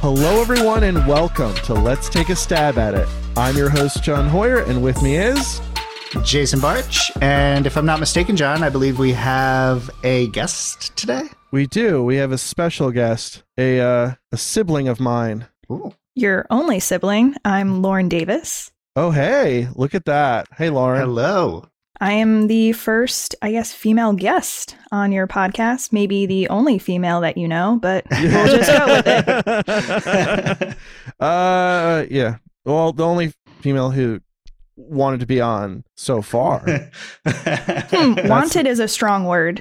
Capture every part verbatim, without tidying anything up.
Hello, everyone, and welcome to Let's Take a Stab at It. I'm your host, John Hoyer, and with me is... Jason Barch. And if I'm not mistaken, John, I believe we have a guest today. We do. We have a special guest, a uh, a sibling of mine. Ooh. Your only sibling. I'm Lauren Davis. Oh, hey, look at that. Hey, Lauren. Hello. I am the first, I guess, female guest on your podcast. Maybe the only female that you know, but we'll just go with it. uh, yeah. Well, the only female who wanted to be on so far. Hmm, wanted is a strong word.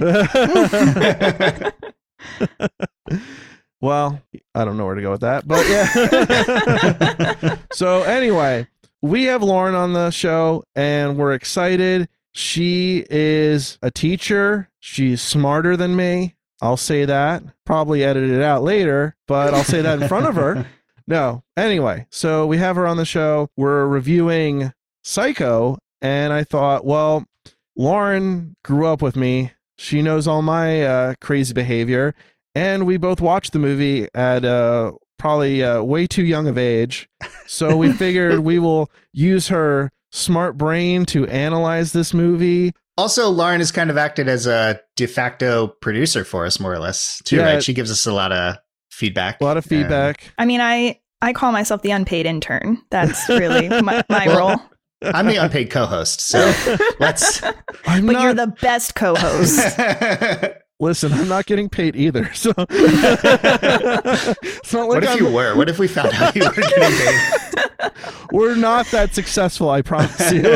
Well, I don't know where to go with that, but yeah. So anyway, we have Lauren on the show and we're excited. She is a teacher. She's smarter than me. I'll say that. Probably edit it out later, but I'll say that in front of her. No. Anyway, so we have her on the show. We're reviewing Psycho, and I thought, well, Lauren grew up with me. She knows all my uh, crazy behavior, and we both watched the movie at uh, probably uh, way too young of age. So we figured we will use her smart brain to analyze this movie. Also, Lauren has kind of acted as a de facto producer for us, more or less, too, Yeah. right? She gives us a lot of feedback. A lot of feedback. I mean, I, I call myself the unpaid intern. That's really my, my Well, role. I'm the unpaid co-host, so let's... I'm But not, you're the best co-host. listen, I'm not getting paid either. So it's not like What if I'm, you were? What if we found out you were getting paid? we're not that successful, I promise you.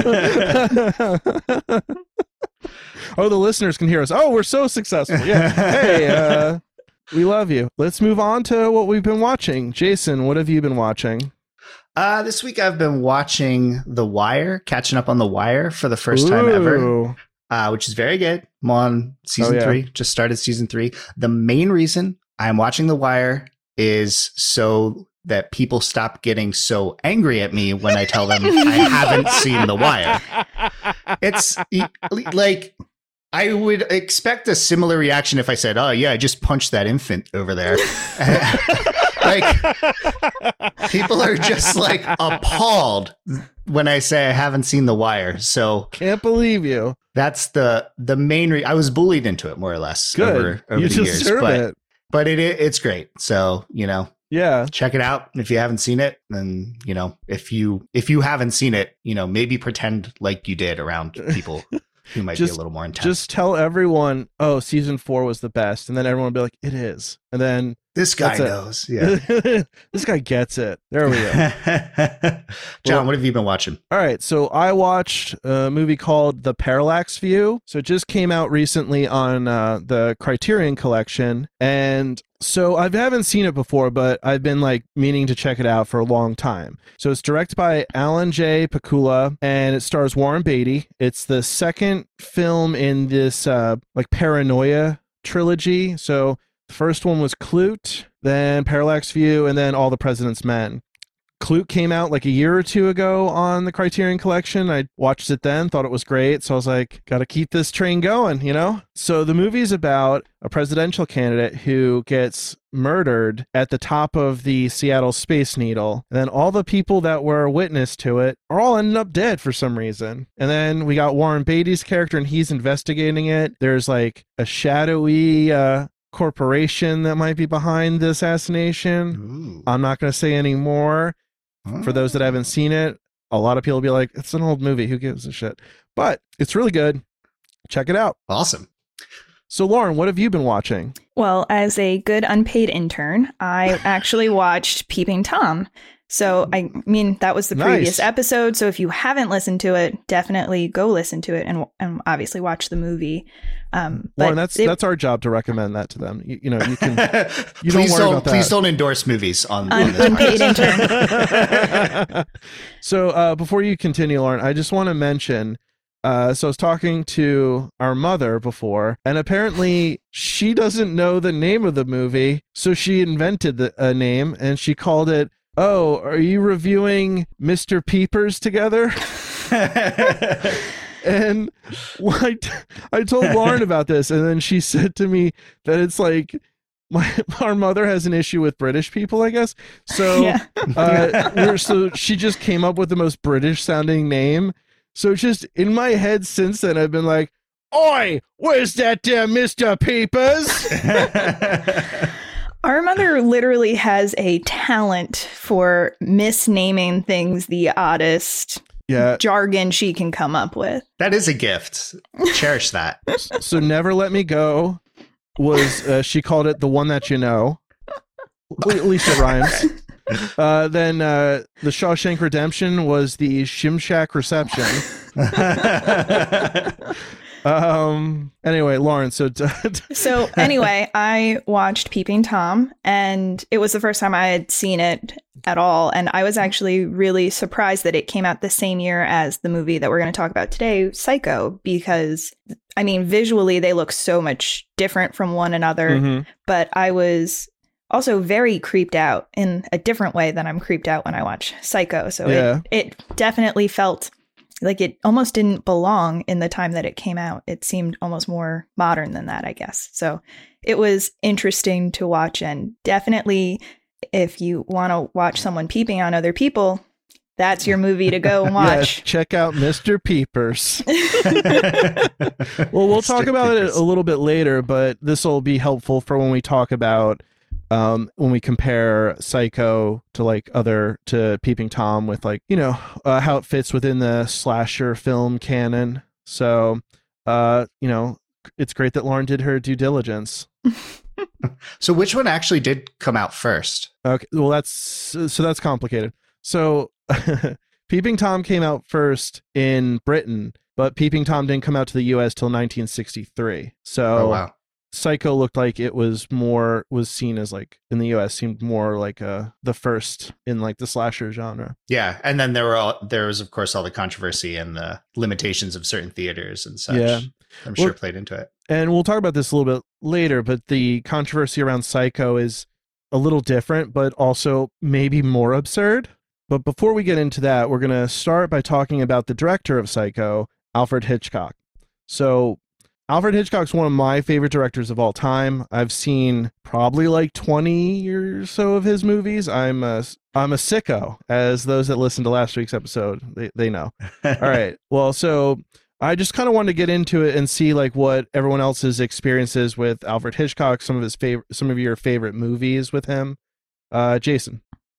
Oh, the listeners can hear us. Oh, we're so successful. Yeah. Hey, uh, we love you. Let's move on to what we've been watching. Jason, what have you been watching? Uh, this week I've been watching The Wire, catching up on The Wire for the first time ever. Ooh. Uh, which is very good. I'm on season Oh, yeah. three, just started season three. The main reason I'm watching The Wire is so that people stop getting so angry at me when I tell them I haven't seen The Wire. It's like, I would expect a similar reaction if I said, oh, yeah, I just punched that infant over there. Like, people are just like appalled when I say I haven't seen The Wire. So Can't believe you. that's the the main re- I was bullied into it, more or less, Good. over, over You the years. deserve But it. but it it's great. So, you know, Yeah. check it out. If you haven't seen it, then, you know, if you if you haven't seen it, you know, maybe pretend like you did around people who might Just- be a little more intense. Just tell everyone, oh, season four was the best. And then everyone will be like, it is. And then this guy that's it. knows. Yeah. this guy gets it. There we go. John, Well- what have you been watching? All right, so I watched a movie called The Parallax View. So it just came out recently on uh, the Criterion Collection. And so I haven't seen it before, but I've been like meaning to check it out for a long time. So it's directed by Alan J. Pakula and it stars Warren Beatty. It's the second film in this uh, like paranoia trilogy. So the first one was Clute, then Parallax View, and then All the President's Men. Clute came out like a year or two ago on the Criterion Collection. I watched it then, thought it was great. So I was like, got to keep this train going, you know? So the movie's about a presidential candidate who gets murdered at the top of the Seattle Space Needle. And then all the people that were witness to it are all ended up dead for some reason. And then we got Warren Beatty's character and he's investigating it. There's like a shadowy uh, corporation that might be behind the assassination. Ooh. I'm not going to say any more. For those that haven't seen it, a lot of people will be like, it's an old movie. Who gives a shit? But it's really good. Check it out. Awesome. So, Lauren, what have you been watching? Well, as a good unpaid intern, I actually watched Peeping Tom. So, I mean, that was the previous Nice. episode. So if you haven't listened to it, definitely go listen to it and, and obviously watch the movie. Um, but Lauren, that's it- that's our job to recommend that to them. You, you know, you can. You please don't worry about that. please don't endorse movies on, on Un- this unpaid podcast. intern. So, uh, before you continue, Lauren, I just want to mention. Uh, so I was talking to our mother before, and apparently she doesn't know the name of the movie, so she invented the, a name, and she called it, oh, are you reviewing Mister Peepers together? And I, I told Lauren about this, and then she said to me that it's like my our mother has an issue with British people, I guess. So, Yeah. uh, we're, so she just came up with the most British sounding name. So just in my head since then, I've been like, "Oi, where's that uh, Mister Peepers?" Our mother literally has a talent for misnaming things the oddest Yeah. jargon she can come up with. That is a gift. Cherish that. So Never Let Me Go was uh, she called it The One That You Know. At least it rhymes. Uh, then uh, The Shawshank Redemption was the Shimshack Reception. um. Anyway, Lauren. So. T- So anyway, I watched Peeping Tom, and it was the first time I had seen it at all. And I was actually really surprised that it came out the same year as the movie that we're going to talk about today, Psycho, because I mean, visually they look so much different from one another. Mhm. But I was also very creeped out in a different way than I'm creeped out when I watch Psycho. So Yeah. it, it definitely felt like it almost didn't belong in the time that it came out. It seemed almost more modern than that, I guess. So it was interesting to watch, and definitely if you want to watch someone peeping on other people, that's your movie to go and watch. Yes, check out Mister Peepers. Well, we'll talk Mister about Peepers. it a little bit later, but this will be helpful for when we talk about um when we compare Psycho to like other to Peeping Tom with like, you know, uh, how it fits within the slasher film canon. So uh you know, it's great that Lauren did her due diligence. So which one actually did come out first? Okay, well that's so that's complicated. So Peeping Tom came out first in Britain, but Peeping Tom didn't come out to the U S till nineteen sixty-three. So Oh, wow. Psycho looked like it was more was seen as like in the U S seemed more like uh the first in like the slasher genre. Yeah, and then there were all, there was of course all the controversy and the limitations of certain theaters and such. Yeah. I'm sure Well- played into it. And we'll talk about this a little bit later, but the controversy around Psycho is a little different, but also maybe more absurd. But before we get into that, we're going to start by talking about the director of Psycho, Alfred Hitchcock. So Alfred Hitchcock's one of my favorite directors of all time. I've seen probably like twenty or so of his movies. I'm a, I'm a sicko, as those that listened to last week's episode, they, they know. All right. Well, so I just kind of wanted to get into it and see like what everyone else's experiences with Alfred Hitchcock, some of his favorite, some of your favorite movies with him. Uh, Jason.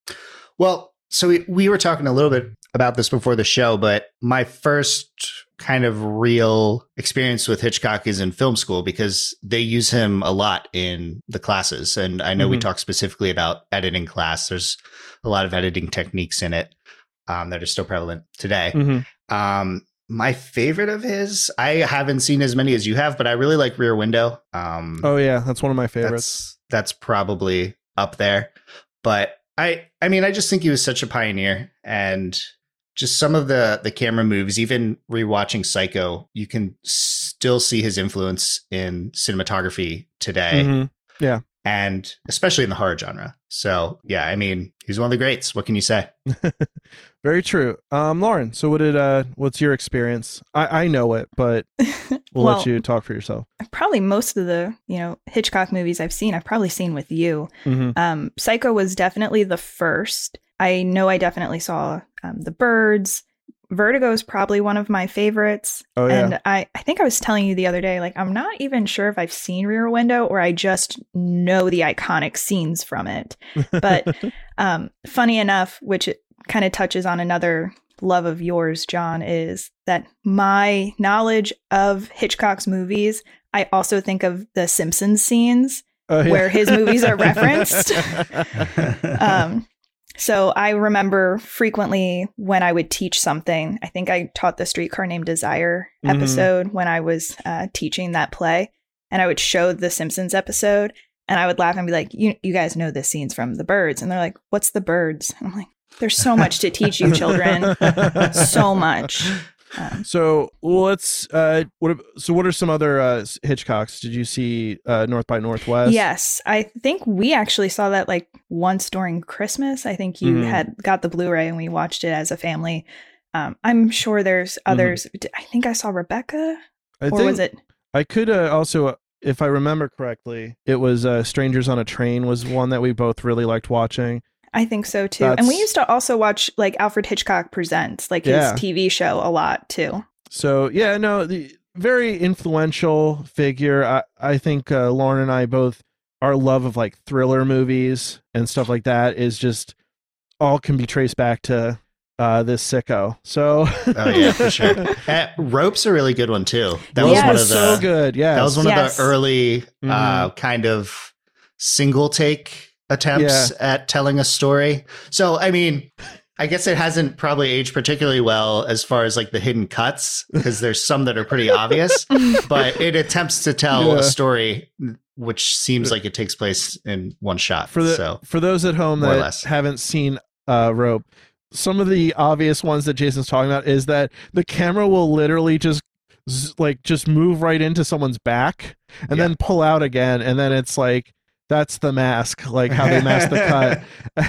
Well, so we, we were talking a little bit about this before the show, but my first kind of real experience with Hitchcock is in film school because they use him a lot in the classes. And I know we Mhm. talk specifically about editing class. There's a lot of editing techniques in it um, that are still prevalent today. Mm-hmm. Um, my favorite of his, I haven't seen as many as you have, but I really like Rear Window. Um, Oh yeah, that's one of my favorites. that's that's probably up there. But I I mean I just think he was such a pioneer, and just some of the the camera moves, even rewatching Psycho, you can still see his influence in cinematography today. Mhm. And especially in the horror genre. So yeah, I mean, he's one of the greats. What can you say? Very true. Um, Lauren, so what did uh, what's your experience? I, I know it, but we'll Well, let you talk for yourself. probably most of the, you know, Hitchcock movies I've seen, I've probably seen with you. Mm-hmm. Um, Psycho was definitely the first. I know I definitely saw um, The Birds. Vertigo is probably one of my favorites. Oh yeah. And I, I think I was telling you the other day, like, I'm not even sure if I've seen Rear Window or I just know the iconic scenes from it. But um, funny enough, which it kind of touches on another love of yours, John, is that my knowledge of Hitchcock's movies, I also think of the Simpsons scenes Oh, yeah. where his movies are referenced. Um, so I remember frequently when I would teach something, I think I taught the Streetcar Named Desire Mhm. episode when I was uh, teaching that play, and I would show the Simpsons episode, and I would laugh and be like, you, you guys know this scene's from The Birds. And they're like, what's The Birds? And I'm like, there's so much to teach you children. So much. Um, So well, let's. Uh, what? So what are some other uh, Hitchcocks? Did you see uh, North by Northwest? Yes, I think we actually saw that like once during Christmas. I think you Mhm. had got the Blu-ray and we watched it as a family. Um, I'm sure there's others. I think I saw Rebecca, I or think was it? I could uh, also. if I remember correctly, it was uh, Strangers on a Train was one that we both really liked watching. I think so too. That's- And we used to also watch like Alfred Hitchcock Presents, like his Yeah. T V show a lot too. So yeah, no, the very influential figure. I, I think uh, Lauren and I both, our love of like thriller movies and stuff like that is just all can be traced back to uh, this sicko. So Oh yeah, for sure. Uh, Rope's a really good one too. That was Yes. one of the so good. Yeah, that was one Yes. of the early uh, Mhm. kind of single take attempts at telling a story. So I mean, I guess it hasn't probably aged particularly well as far as like the hidden cuts, because there's some that are pretty obvious, but it attempts to tell Yeah. a story which seems like it takes place in one shot. for the so for those at home more or that less. haven't seen uh, Rope, some of the obvious ones that Jason's talking about is that the camera will literally just z- like just move right into someone's back and Yeah. then pull out again, and then it's like that's the mask, like how they mask the cut.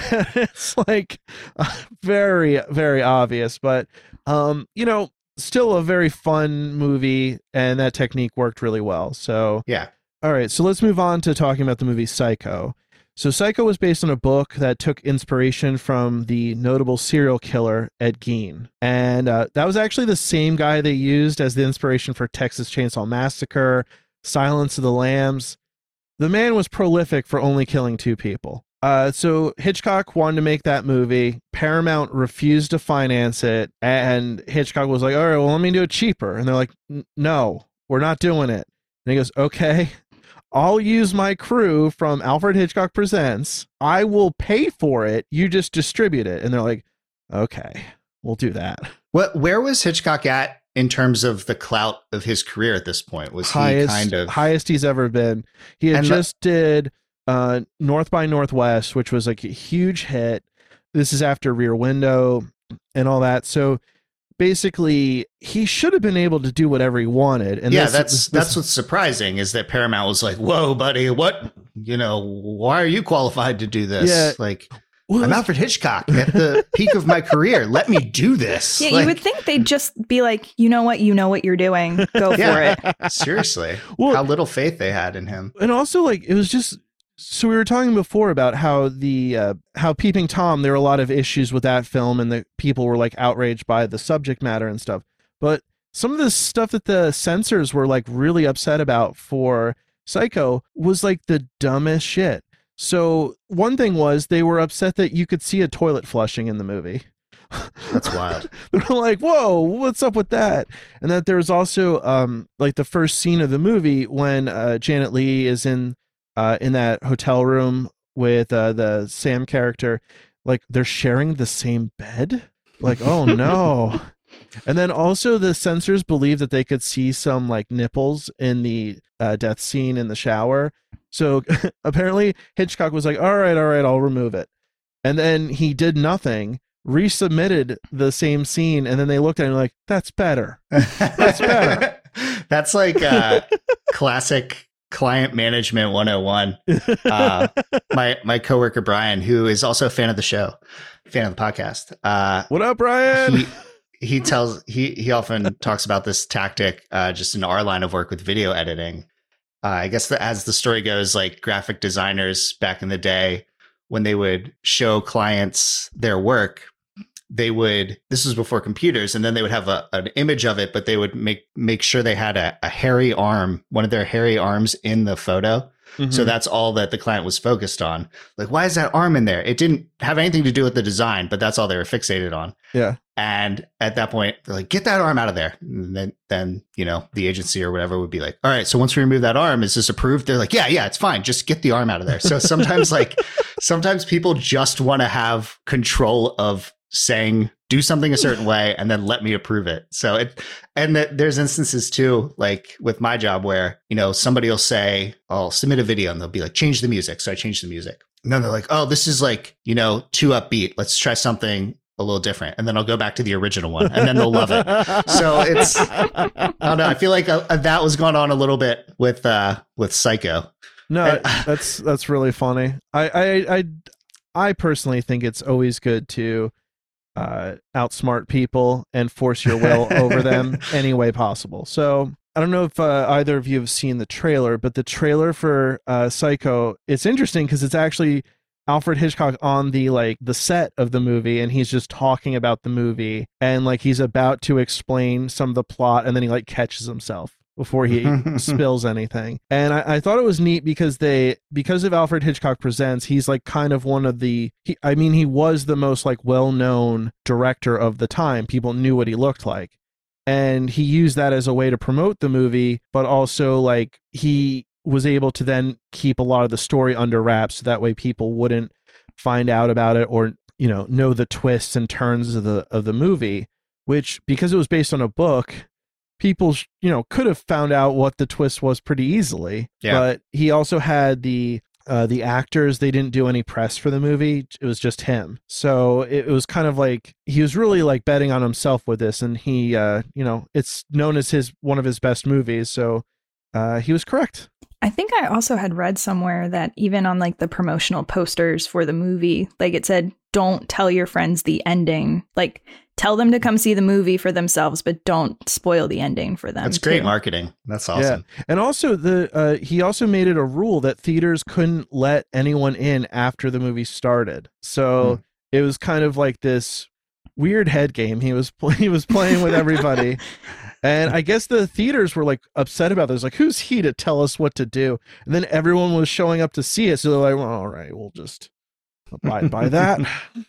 It's like uh, very very obvious, but um, you know, still a very fun movie, and that technique worked really well. So yeah. all right, so let's move on to talking about the movie Psycho. So Psycho was based on a book that took inspiration from the notable serial killer Ed Gein. And uh, that was actually the same guy they used as the inspiration for Texas Chainsaw Massacre, Silence of the Lambs. The man was prolific for only killing two people. Uh, so Hitchcock wanted to make that movie. Paramount refused to finance it. And Hitchcock was like, all right, well, let me do it cheaper. And they're like, no, we're not doing it. And he goes, okay, I'll use my crew from Alfred Hitchcock Presents. I will pay for it. You just distribute it. And they're like, okay, we'll do that. What where was Hitchcock at in terms of the clout of his career at this point? Was highest, he kind of highest he's ever been. He had And le- just did uh, North by Northwest, which was like a huge hit. This is after Rear Window and all that. So basically, he should have been able to do whatever he wanted. And yeah, this- that's this- that's what's surprising is that Paramount was like, "Whoa, buddy, what? You know, why are you qualified to do this?" Yeah. Like, well, I'm Alfred Hitchcock at the peak of my career. Let me do this. Yeah, Like, you would think they'd just be like, you know what, you know what you're doing. Go Yeah. for it. seriously, Well- how little faith they had in him. and also like it was just so we were talking before about how the uh, how Peeping Tom, there were a lot of issues with that film and the people were like outraged by the subject matter and stuff, but some of the stuff that the censors were like really upset about for Psycho was like the dumbest shit. So one thing was they were upset that you could see a toilet flushing in the movie. That's wild. They're like, whoa, what's up with that? And that there's also um like the first scene of the movie when uh, Janet Leigh is in uh, in that hotel room with uh, the Sam character, like they're sharing the same bed. Like, oh no. And then also the censors believe that they could see some like nipples in the uh, death scene in the shower. So apparently Hitchcock was like, all right, all right, I'll remove it. And then he did nothing, resubmitted the same scene, and then they looked at him like, that's better. That's better. That's like uh, classic client management one oh one. Uh, my my coworker Brian, who is also a fan of the show, fan of the podcast. Uh, What up, Brian? he he tells he he often talks about this tactic uh, just in our line of work with video editing. Uh, I guess the, as the story goes, like graphic designers back in the day, when they would show clients their work, they would, this was before computers, and then they would have a, an image of it, but they would make make sure they had a, a hairy arm, one of their hairy arms in the photo. Mhm. So that's all that the client was focused on. Like, why is that arm in there? It didn't have anything to do with the design, but that's all they were fixated on. Yeah. And at that point, they're like, get that arm out of there. And then, then, you know, the agency or whatever would be like, all right, so once we remove that arm, is this approved? They're like, yeah, yeah, it's fine. Just get the arm out of there. So sometimes like, sometimes people just want to have control of saying, do something a certain way and then let me approve it. So it, and that there's instances too, like with my job where, you know, somebody will say, I'll submit a video and they'll be like, change the music. So I change the music. And then they're like, oh, this is like, you know, too upbeat. Let's try something a little different. And then I'll go back to the original one and then they'll love it. So it's, I don't know. I feel like uh, that was going on a little bit with, uh, with Psycho. No, And- that's that's really funny. I I I I personally think it's always good to uh, outsmart people and force your will over them any way possible. So I don't know if uh, either of you have seen the trailer, but the trailer for uh, Psycho, it's interesting because it's actually Alfred Hitchcock on the like the set of the movie, and he's just talking about the movie, and like he's about to explain some of the plot, and then he like catches himself before he spills anything. And I, I thought it was neat because they because of Alfred Hitchcock Presents, he's like kind of one of the he, I mean he was the most like well-known director of the time. People knew what he looked like. And he used that as a way to promote the movie, but also like he was able to then keep a lot of the story under wraps, so that way people wouldn't find out about it or, you know, know the twists and turns of the of the movie, which because it was based on a book, people, you know, could have found out what the twist was pretty easily. Yeah. But he also had the Uh, the actors, they didn't do any press for the movie. It was just him. So it, it was kind of like he was really like betting on himself with this. And he, uh, you know, it's known as his one of his best movies. So uh, he was correct. I think I also had read somewhere that even on like the promotional posters for the movie, like it said, don't tell your friends the ending. Like tell them to come see the movie for themselves, but don't spoil the ending for them. That's great too. marketing. That's awesome. Yeah. And also the uh, he also made it a rule that theaters couldn't let anyone in after the movie started. So hmm. it was kind of like this weird head game. He was he was playing with everybody. And I guess the theaters were like upset about this. Like, who's he to tell us what to do? And then everyone was showing up to see it. So they're like, well, all right, we'll just abide by that.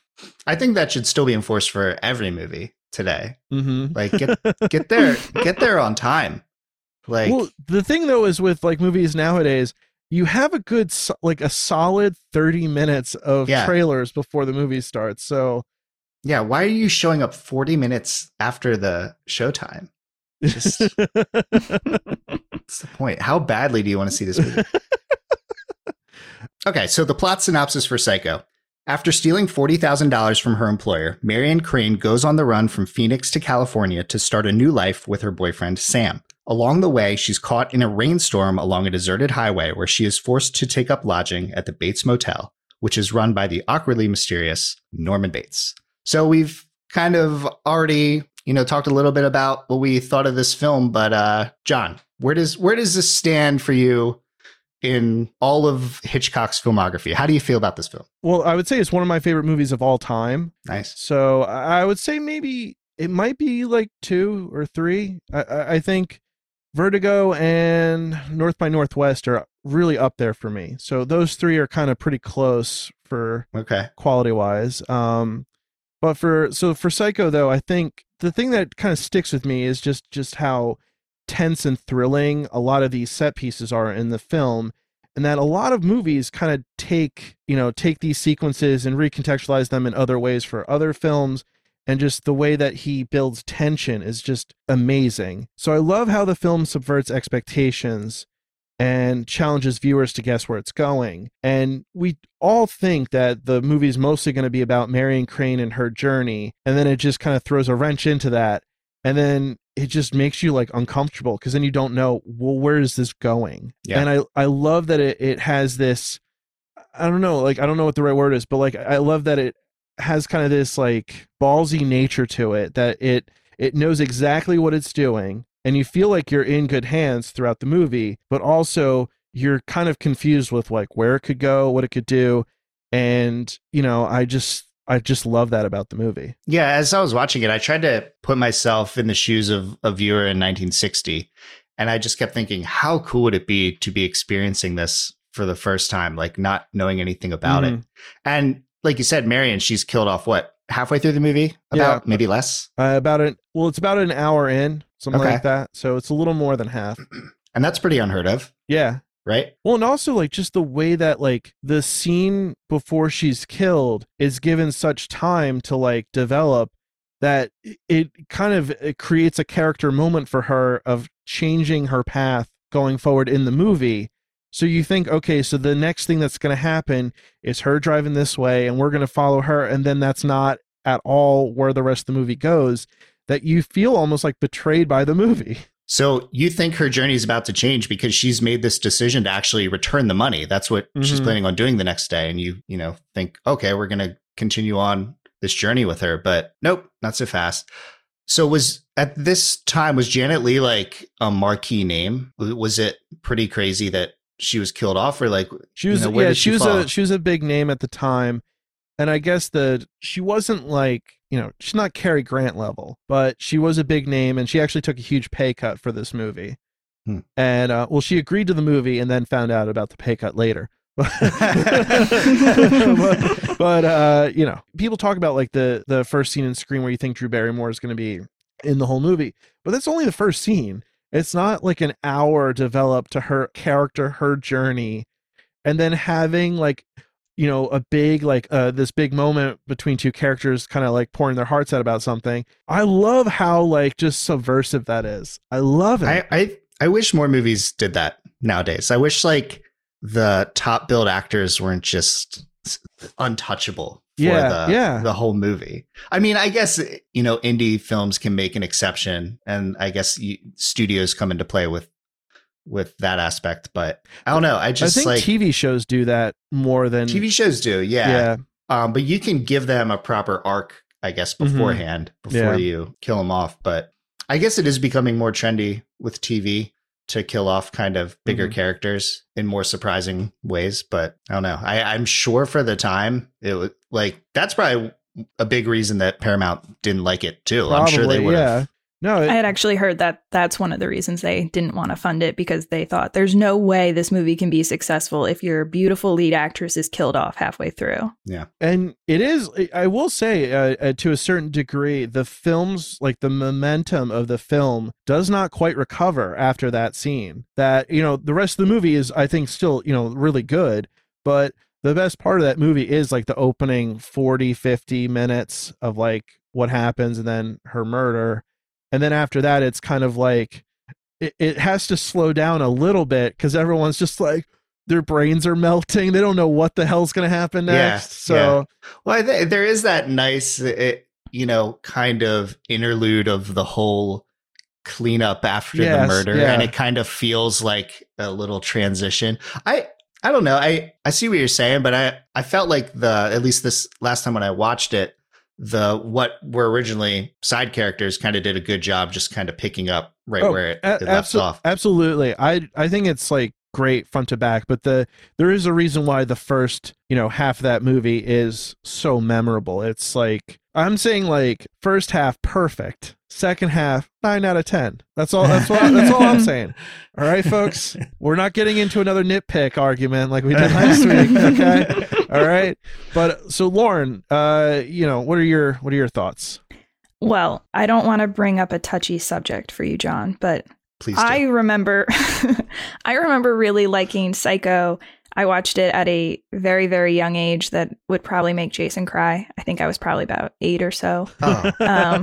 I think that should still be enforced for every movie today. Mm-hmm. Like, get get there, get there on time. Like, well, the thing though is with like movies nowadays, you have a good like a solid thirty minutes of yeah. trailers before the movie starts. So, yeah, why are you showing up forty minutes after the showtime? Just, what's the point? How badly do you want to see this movie? Okay, so the plot synopsis for Psycho. After stealing forty thousand dollars from her employer, Marion Crane goes on the run from Phoenix to California to start a new life with her boyfriend, Sam. Along the way, she's caught in a rainstorm along a deserted highway where she is forced to take up lodging at the Bates Motel, which is run by the awkwardly mysterious Norman Bates. So we've kind of already, you know, talked a little bit about what we thought of this film, but uh, John, where does where does this stand for you in all of Hitchcock's filmography? How do you feel about this film? Well, I would say it's one of my favorite movies of all time. Nice. So I would say maybe it might be like two or three. I, I think Vertigo and North by Northwest are really up there for me. So those three are kind of pretty close for okay quality wise. Um, but for so for Psycho though, I think the thing that kind of sticks with me is just just how tense and thrilling a lot of these set pieces are in the film, and that a lot of movies kind of take, you know, take these sequences and recontextualize them in other ways for other films, and just the way that he builds tension is just amazing. So I love how the film subverts expectations and challenges viewers to guess where it's going. And we all think that the movie is mostly going to be about Marion Crane and her journey, and then it just kind of throws a wrench into that, and then it just makes you like uncomfortable because then you don't know, well, where is this going? Yeah. And I, I love that it, it has this, I don't know, like, I don't know what the right word is, but like, I love that it has kind of this like ballsy nature to it, that it, it knows exactly what it's doing, and you feel like you're in good hands throughout the movie, but also you're kind of confused with like where it could go, what it could do. And, you know, I just, I just love that about the movie. Yeah, as I was watching it, I tried to put myself in the shoes of a viewer in nineteen sixty. And I just kept thinking, how cool would it be to be experiencing this for the first time, like not knowing anything about mm-hmm. it. And like you said, Marion, she's killed off what, halfway through the movie? About yeah. maybe less? Uh, about an, well, it's about an hour in, something okay. like that. So it's a little more than half. And that's pretty unheard of. Yeah. Right. Well, and also like just the way that like the scene before she's killed is given such time to like develop that it kind of it creates a character moment for her of changing her path going forward in the movie. So you think, okay, so the next thing that's going to happen is her driving this way and we're going to follow her. And then that's not at all where the rest of the movie goes, that you feel almost like betrayed by the movie. So you think her journey is about to change because she's made this decision to actually return the money. That's what mm-hmm. she's planning on doing the next day. And you, you know, think, okay, we're going to continue on this journey with her, but nope, not so fast. So was at this time, was Janet Leigh like a marquee name? Was it pretty crazy that she was killed off, or like she was? You know, where yeah, did she, she was fall? a she was a big name at the time, and I guess the she wasn't like, you know, she's not Cary Grant level, but she was a big name, and she actually took a huge pay cut for this movie. Hmm. And uh, well, she agreed to the movie and then found out about the pay cut later. but, but uh, you know, people talk about like the the first scene in Scream where you think Drew Barrymore is going to be in the whole movie, but that's only the first scene. It's not like an hour developed to her character, her journey, and then having like, you know, a big like uh, this big moment between two characters, kind of like pouring their hearts out about something. I love how like just subversive that is. I love it. I, I I wish more movies did that nowadays. I wish like the top billed actors weren't just untouchable for Yeah, the, yeah. the whole movie. I mean, I guess, you know, indie films can make an exception, and I guess you, studios come into play with with that aspect. But I don't know. I just I think like T V shows do that more than T V shows do. Yeah. Yeah, Um, but you can give them a proper arc, I guess, beforehand before Yeah. you kill them off. But I guess it is becoming more trendy with T V to kill off kind of bigger Mhm. characters in more surprising ways. But I don't know. I, I'm sure for the time it was like, that's probably a big reason that Paramount didn't like it too. probably. I'm sure they would yeah. have. No, it, I had actually heard that that's one of the reasons they didn't want to fund it, because they thought there's no way this movie can be successful if your beautiful lead actress is killed off halfway through. and it is. I will say, uh, uh, to a certain degree, the film's like the momentum of the film does not quite recover after that scene. That, you know, the rest of the movie is, I think, still, you know, really good, but the best part of that movie is like the opening forty, fifty minutes of like what happens and then her murder. And then after that, it's kind of like it, it has to slow down a little bit because everyone's just like, their brains are melting. They don't know what the hell's going to happen Yeah, next. So Well, I th- there is that nice, it, you know, kind of interlude of the whole cleanup after the Yes, murder, yeah. and it kind of feels like a little transition. I I don't know. I I see what you're saying, but I I felt like the at least this last time when I watched it, the what were originally side characters kind of did a good job just kind of picking up right Oh, where it, a- it left abso- off. absolutely. I I think it's like great front to back, but the there is a reason why the first, you know, half of that movie is so memorable. It's like, I'm saying like first half perfect, second half nine out of ten. That's all. That's what. That's all I'm saying. All right, folks, we're not getting into another nitpick argument like we did last week. Okay, all right. But so Lauren, uh, you know, what are your what are your thoughts? Well, I don't want to bring up a touchy subject for you, John, but Please do. I remember I remember really liking Psycho. I watched it at a very, very young age that would probably make Jason cry. I think I was probably about eight or so. Oh. Um,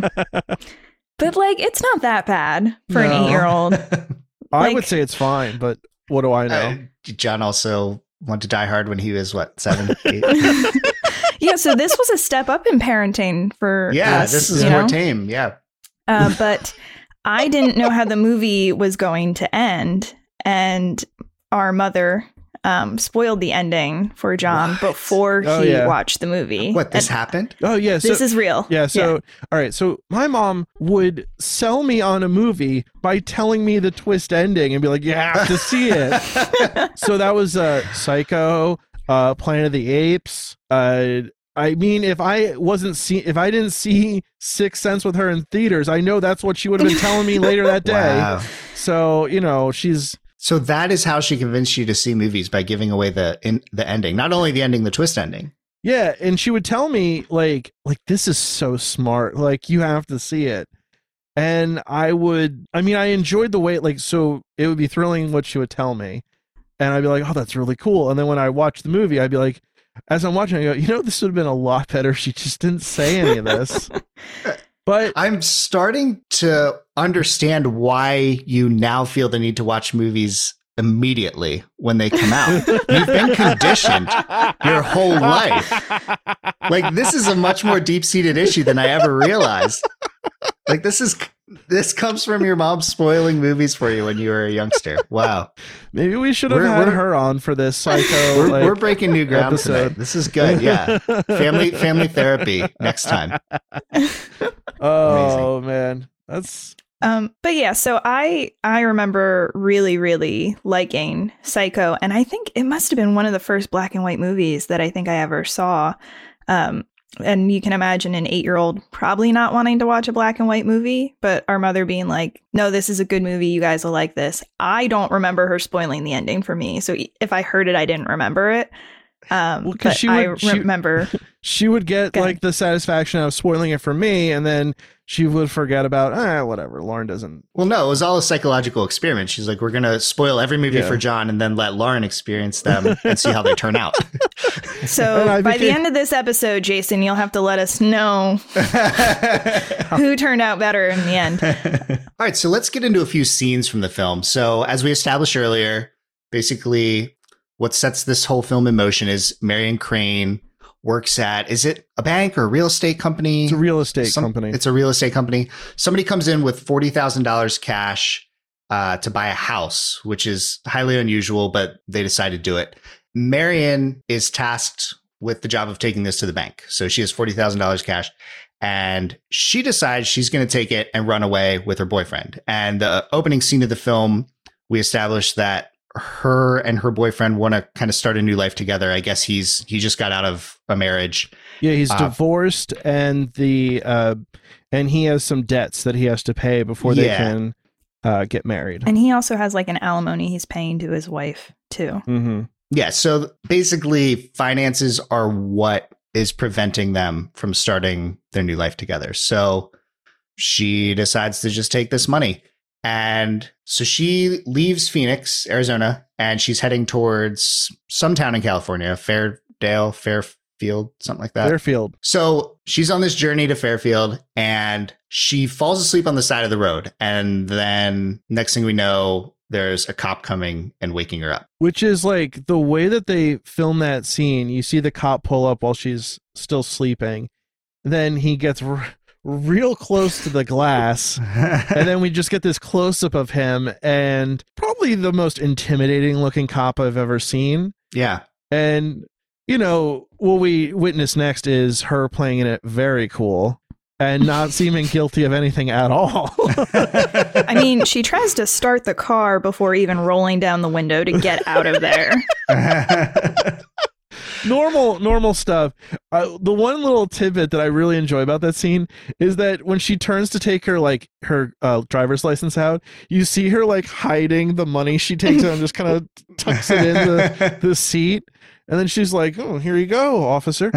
but like, it's not that bad for No. an eight-year-old. I like- would say it's fine, but what do I know? Uh, John also went to Die Hard when he was what, seven, eight? Yeah, so this was a step up in parenting for Yeah, us, this is you more know? tame. Yeah. Uh, but I didn't know how the movie was going to end, and our mother um, spoiled the ending for John What? before Oh, he yeah. watched the movie. What, this And happened? Oh yeah, so this is real. yeah, so all right, so my mom would sell me on a movie by telling me the twist ending and be like, "You have to see it." So that was uh, Psycho, uh, Planet of the Apes. Uh, I mean, if I wasn't see, if I didn't see Sixth Sense with her in theaters, I know that's what she would have been telling me later that day. Wow. So you know, she's So that is how she convinced you to see movies, by giving away the in, the ending. Not only the ending, the twist ending. yeah, and she would tell me like, like this is so smart. Like you have to see it. And I would, I mean, I enjoyed the way, like, so it would be thrilling what she would tell me. And I'd be like, oh, that's really cool. And then when I watched the movie, I'd be like, as I'm watching, I go, you know, this would have been a lot better if she just didn't say any of this. But I'm starting to understand why you now feel the need to watch movies immediately when they come out. You've been conditioned your whole life. Like, this is a much more deep-seated issue than I ever realized. Like, this is This comes from your mom spoiling movies for you when you were a youngster. Wow. Maybe we should have We're- had we're- her on for this psycho. We're, like, we're breaking new ground episode. tonight. This is good. Yeah. Family family therapy next time. Oh man, that's Um, but yeah, so I I remember really, really liking Psycho, and I think it must have been one of the first black and white movies that I think I ever saw. Um, and you can imagine an eight-year-old probably not wanting to watch a black and white movie, but our mother being like, "No, this is a good movie. You guys will like this." I don't remember her spoiling the ending for me, so if I heard it, I didn't remember it. Um, Well, 'cause but she I would- she- remember. she would get Go ahead. like the satisfaction of spoiling it for me, and then she would forget about ah whatever. Lauren doesn't. Well, no, it was all a psychological experiment. She's like, we're going to spoil every movie Yeah. for John and then let Lauren experience them and see how they turn out. So And I by the became- end of this episode, Jason, you'll have to let us know who turned out better in the end. All right, so let's get into a few scenes from the film. So, as we established earlier, basically what sets this whole film in motion is Marion Crane works at, is it a bank or a real estate company? It's a real estate Some- company. It's a real estate company. Somebody comes in with forty thousand dollars cash uh, to buy a house, which is highly unusual, but they decide to do it. Marion is tasked with the job of taking this to the bank. So she has forty thousand dollars cash, and she decides she's going to take it and run away with her boyfriend. And the opening scene of the film, we established that her and her boyfriend want to kind of start a new life together. I guess he's he just got out of a marriage. Yeah, he's Uh, divorced, and the uh, and he has some debts that he has to pay before they Yeah. can uh, get married. And he also has like an alimony he's paying to his wife, too. Mm-hmm. Yeah, so basically finances are what is preventing them from starting their new life together. So she decides to just take this money. And so she leaves Phoenix, Arizona, and she's heading towards some town in California, Fairdale, Fairfield, something like that. Fairfield. So she's on this journey to Fairfield, and she falls asleep on the side of the road. And then next thing we know, there's a cop coming and waking her up. Which is like the way that they film that scene. You see the cop pull up while she's still sleeping. Then he gets r- real close to the glass. And then we just get this close up of him, and probably the most intimidating looking cop I've ever seen. Yeah. And, you know, what we witness next is her playing it very cool and not seeming guilty of anything at all. I mean, she tries to start the car before even rolling down the window to get out of there. normal normal stuff. Uh, the one little tidbit that I really enjoy about that scene is that when she turns to take her like her uh, driver's license out, you see her like hiding the money she takes out and just kind of tucks it in the, the seat, and then she's like, "Oh, here you go, officer."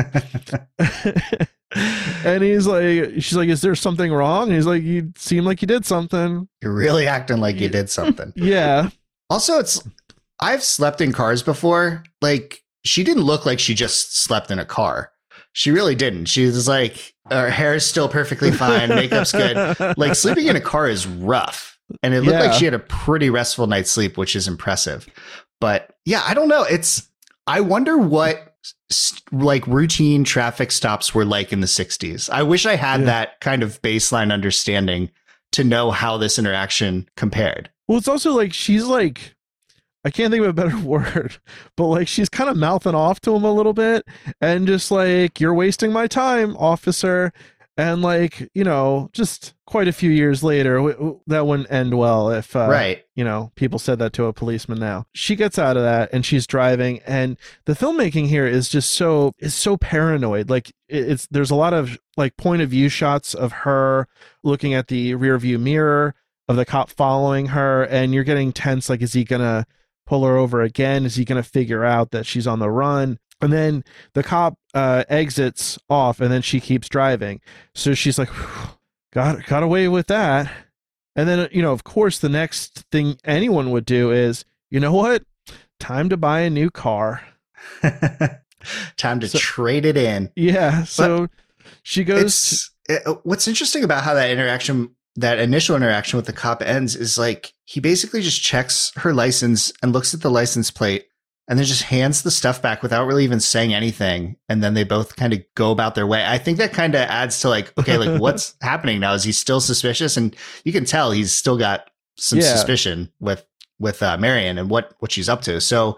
And he's like, she's like, "Is there something wrong?" And he's like, "You seem like you did something." You're really acting like you did something. Yeah. Also, it's I've slept in cars before. Like, she didn't look like she just slept in a car. She really didn't. She was like, her hair is still perfectly fine. Makeup's good. Like, sleeping in a car is rough. And it looked Yeah. like she had a pretty restful night's sleep, which is impressive. But yeah, I don't know. It's, I wonder what s- like routine traffic stops were like in the sixties. I wish I had Yeah. that kind of baseline understanding to know how this interaction compared. Well, it's also like she's like, I can't think of a better word, but like she's kind of mouthing off to him a little bit and just like, "You're wasting my time, officer." And like, you know, just quite a few years later, w- w- that wouldn't end well if, uh, Right. you know, people said that to a policeman now. She gets out of that and she's driving, and the filmmaking here is just so, is so paranoid. Like it- it's, there's a lot of like point of view shots of her looking at the rear view mirror of the cop following her, and you're getting tense. Like, is he gonna pull her over again? Is he gonna figure out that she's on the run? And then the cop uh, exits off, and then she keeps driving. So she's like, got got away with that. And then, you know, of course, the next thing anyone would do is, you know what? Time to buy a new car. Time to So- trade it in. Yeah. So she goes. It's, it, what's interesting about how that interaction, that initial interaction with the cop ends is like, he basically just checks her license and looks at the license plate and then just hands the stuff back without really even saying anything. And then they both kind of go about their way. I think that kind of adds to like, okay, like what's happening now? Is he still suspicious? And you can tell he's still got some Yeah. suspicion with, with uh, Marion and what, what she's up to. So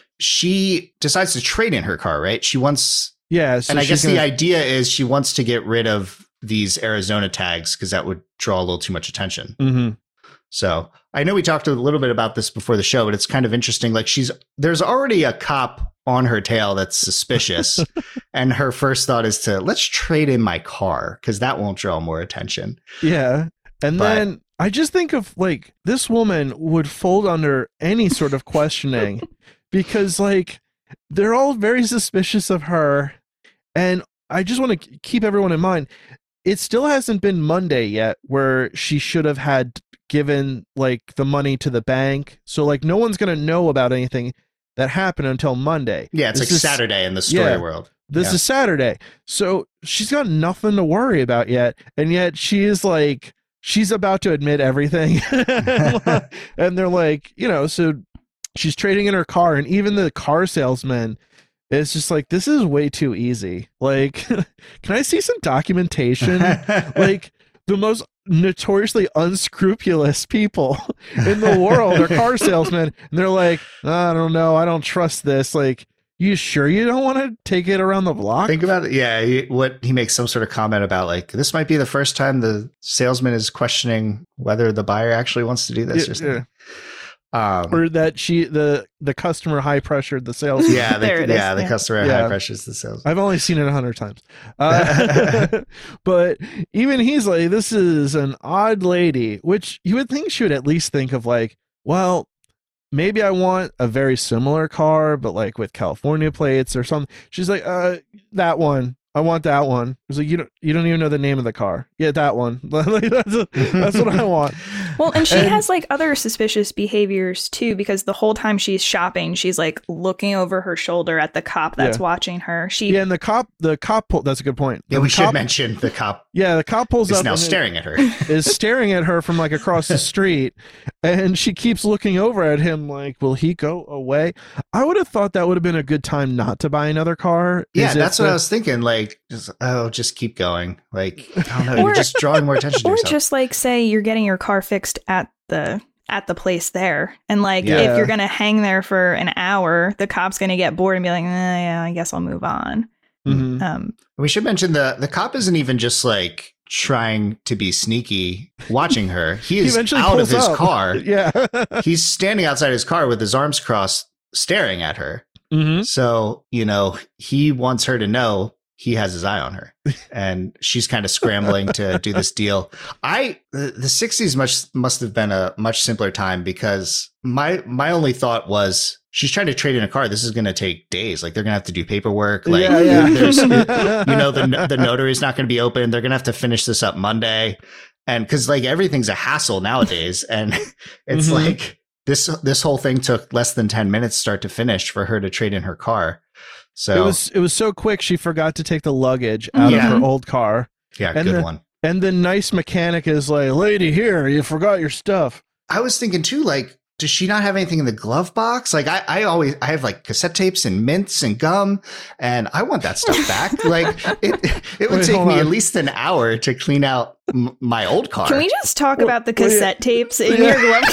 she decides to trade in her car, right? She wants, Yeah. So and I she's guess gonna- the idea is she wants to get rid of these Arizona tags because that would draw a little too much attention. Mhm. So I know we talked a little bit about this before the show, but it's kind of interesting. Like she's, there's already a cop on her tail that's suspicious. And her first thought is to let's trade in my car because that won't draw more attention. Yeah. And But- then I just think of like this woman would fold under any sort of questioning because like they're all very suspicious of her. And I just want to keep everyone in mind. It still hasn't been Monday yet where she should have had given like the money to the bank. So like no one's going to know about anything that happened until Monday. Yeah, it's This like is- Saturday in the story yeah. world. This Yeah. is Saturday. So she's got nothing to worry about yet. And yet she is like, she's about to admit everything. And they're like, you know, so she's trading in her car. And even the car salesman is just like, this is way too easy. Like, can I see some documentation? Like, the most notoriously unscrupulous people in the world are car salesmen. And they're like, I don't know. I don't trust this. Like, you sure you don't want to take it around the block? Think about it. Yeah, he, what he makes some sort of comment about like this might be the first time the salesman is questioning whether the buyer actually wants to do this Yeah, or something. Um, or that she the the customer high pressured the salesman. yeah, the, There it is, yeah, the yeah. customer Yeah. high pressures the salesman. I've only seen it a hundred times. Uh, but even he's like, this is an odd lady, which you would think she would at least think of like, well, maybe I want a very similar car, but like with California plates or something. She's like, uh, that one. I want that one. It's like, you don't, you don't even know the name of the car. Yeah, that one. Like, that's, that's what I want. Well, and she And- has like other suspicious behaviors too, because the whole time she's shopping, she's like looking over her shoulder at the cop that's Yeah. watching her. She Yeah, and the cop, the cop, pull, that's a good point. Yeah, The we should cop- mention the cop Yeah, the cop pulls is up now and staring at her. is staring at her from like across the street, and she keeps looking over at him like, will he go away? I would have thought that would have been a good time not to buy another car. Yeah, is if that's what the- I was thinking. Like, just, oh, just keep going. Like, I don't know. Or- you're just drawing more attention to or yourself. just like say you're getting your car fixed at the at the place there, and like Yeah. if you're gonna hang there for an hour, the cop's gonna get bored and be like, eh, yeah, I guess I'll move on. Mhm. Um, We should mention the the cop isn't even just like trying to be sneaky watching her. He He is eventually out of pulls his up. car. Yeah. He's standing outside his car with his arms crossed, staring at her. Mhm. So, you know, he wants her to know he has his eye on her, and she's kind of scrambling to do this deal. I the, the sixties must must have been a much simpler time because my my only thought was she's trying to trade in a car. This is going to take days. Like they're going to have to do paperwork. Like Yeah, yeah. there's you know the the notary's not going to be open. They're going to have to finish this up Monday, and because like everything's a hassle nowadays, and it's Mhm. like this this whole thing took less than ten minutes start to finish for her to trade in her car. So It was it was so quick she forgot to take the luggage out Yeah. of her old car. yeah, and good the- one. And the nice mechanic is like, lady, here, you forgot your stuff. I was thinking too, like, does she not have anything in the glove box? Like, I, I always, I have like cassette tapes and mints and gum, and I want that stuff back. Like, it, it would Wait, take hold me on. at least an hour to clean out m- my old car. can we just talk Well, about the well, yeah. cassette tapes in Yeah. your glove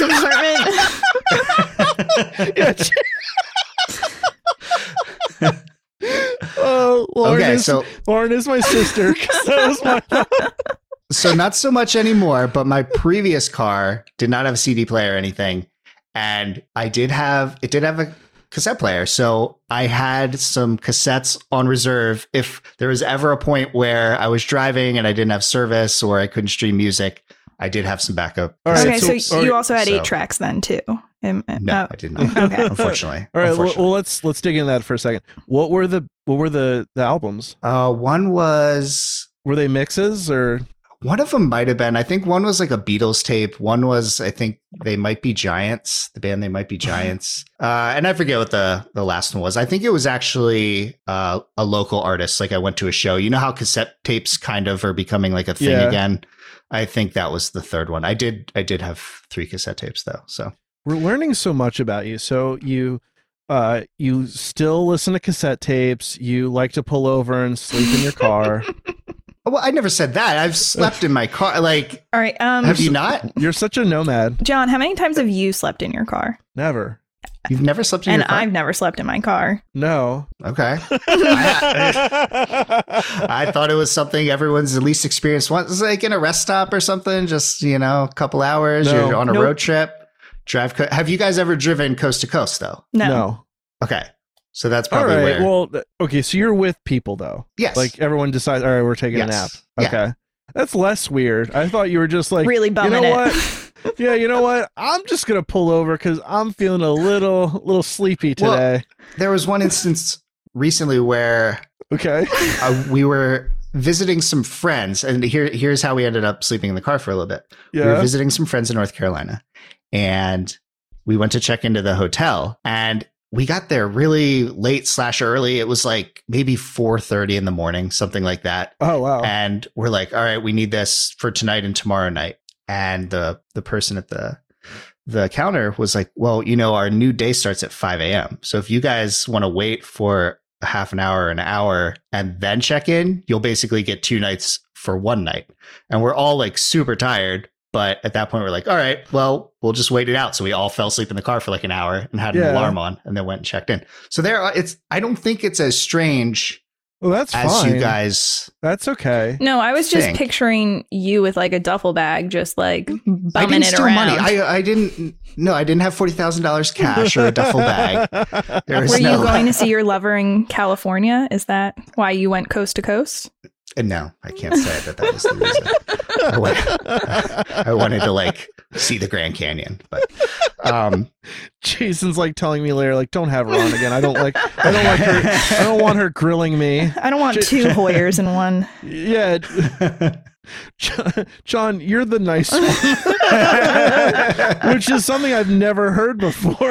compartment? Yeah. Oh, Lauren, okay, is, so Lauren is my sister. 'Cause that was my so not so much anymore, but my previous car did not have a C D player or anything, and I did have it did have a cassette player, so I had some cassettes on reserve if there was ever a point where I was driving and I didn't have service or I couldn't stream music. I did have some backup. All right, okay, so- so, all you right, also had so- eight tracks then too. Um, uh, No, oh, I did not. Okay. Unfortunately. All right, well, Unfortunately. well, let's let's dig into that for a second. What were the what were the, the albums? uh, one was Were they mixes or one of them might have been. I think one was like a Beatles tape. One was, I think they might be Giants. The band They Might Be Giants. Uh, and I forget what the the last one was. I think it was actually uh, a local artist. Like I went to a show. You know how cassette tapes kind of are becoming like a thing Yeah. again. I think that was the third one. I did I did have three cassette tapes though. So we're learning so much about you. So you Uh, you still listen to cassette tapes. You like to pull over and sleep in your car. Well, I never said that. I've slept in my car. Like, All right. Um, have you not? You're such a nomad. John, how many times have you slept in your car? Never. You've never slept in And your car? I've never slept in my car. No. Okay. I, I thought it was something everyone's at least experienced once. It's like in a rest stop or something. Just, you know, a couple hours. No. You're on a Nope. road trip. Drive. Co- have you guys ever driven coast to coast, though? No. No. Okay. So that's All probably right. where. Well, th- okay. So you're with people though. yes. Like everyone decides, all right, we're taking Yes. a nap. Yeah. Okay. That's less weird. I thought you were just like, Really you bumming know it. what? Yeah, you know what? I'm just gonna pull over because I'm feeling a little, little sleepy Well- today. there was one instance recently where Okay. uh, we were visiting some friends, and here here's how we ended up sleeping in the car for a little bit. We were Yeah. visiting some friends in North Carolina, and we went to check into the hotel, and we got there really late slash early. It was like maybe four thirty in the morning, something like that. Oh wow. And we're like, all right, we need this for tonight and tomorrow night. And the the person at the the counter was like, well, you know, our new day starts at five a.m. So if you guys want to wait for a half an hour, an hour, and then check in, you'll basically get two nights for one night. And we're all like super tired. But at that point, we're like, all right, well, we'll just wait it out. So we all fell asleep in the car for like an hour and had an Yeah. alarm on, and then went and checked in. So there, are- it's. I don't think it's as strange Well, that's as fine. you guys. That's okay. No, I was just Think. picturing you with like a duffel bag, just like I bumming didn't it steal around. money. I I didn't. No, I didn't have forty thousand dollars cash or a duffel bag. There was Were no. you going to see your lover in California? Is that why you went coast to coast? Uh, No, I can't say that that was the reason. I, went, I wanted to like see the Grand Canyon, but um, Jason's like telling me later, like, don't have her on again. I don't like. I don't like her. I don't want her grilling me. I don't want J- two Hoyers in one. Yeah. John, John, you're the nice one, which is something I've never heard before.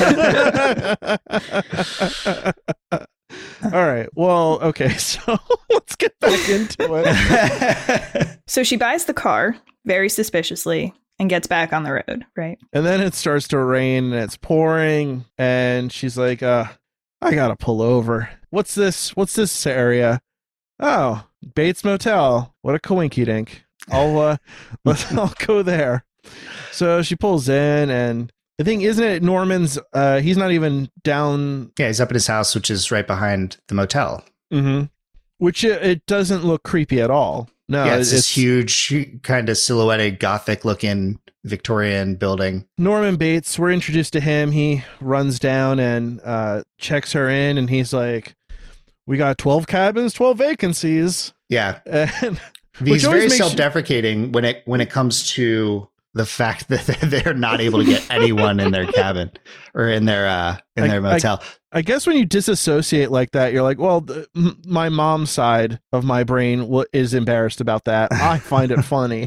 All right. Well, okay. So let's get back into it. So she buys the car very suspiciously and gets back on the road, right? And then it starts to rain and it's pouring. And she's like, uh, I got to pull over. What's this? What's this area? Oh, Bates Motel. What a coinky dink. I'll, uh, let's, I'll go there. So she pulls in, and the thing, isn't it Norman's, uh, he's not even down. yeah, he's up at his house, which is right behind the motel. Mm-hmm. Which it, it doesn't look creepy at all. No, yeah, it's, it's, this huge, kind of silhouetted, gothic-looking Victorian building. Norman Bates. We're introduced to him. He runs down and uh, checks her in, and he's like, "We got twelve cabins, twelve vacancies." Yeah, And he's Which always very makes- self-deprecating when it when it comes to the fact that they're not able to get anyone in their cabin or in their uh, in I- their motel. I guess when you disassociate like that, you're like, well, the, m- my mom's side of my brain w- is embarrassed about that. I find it funny.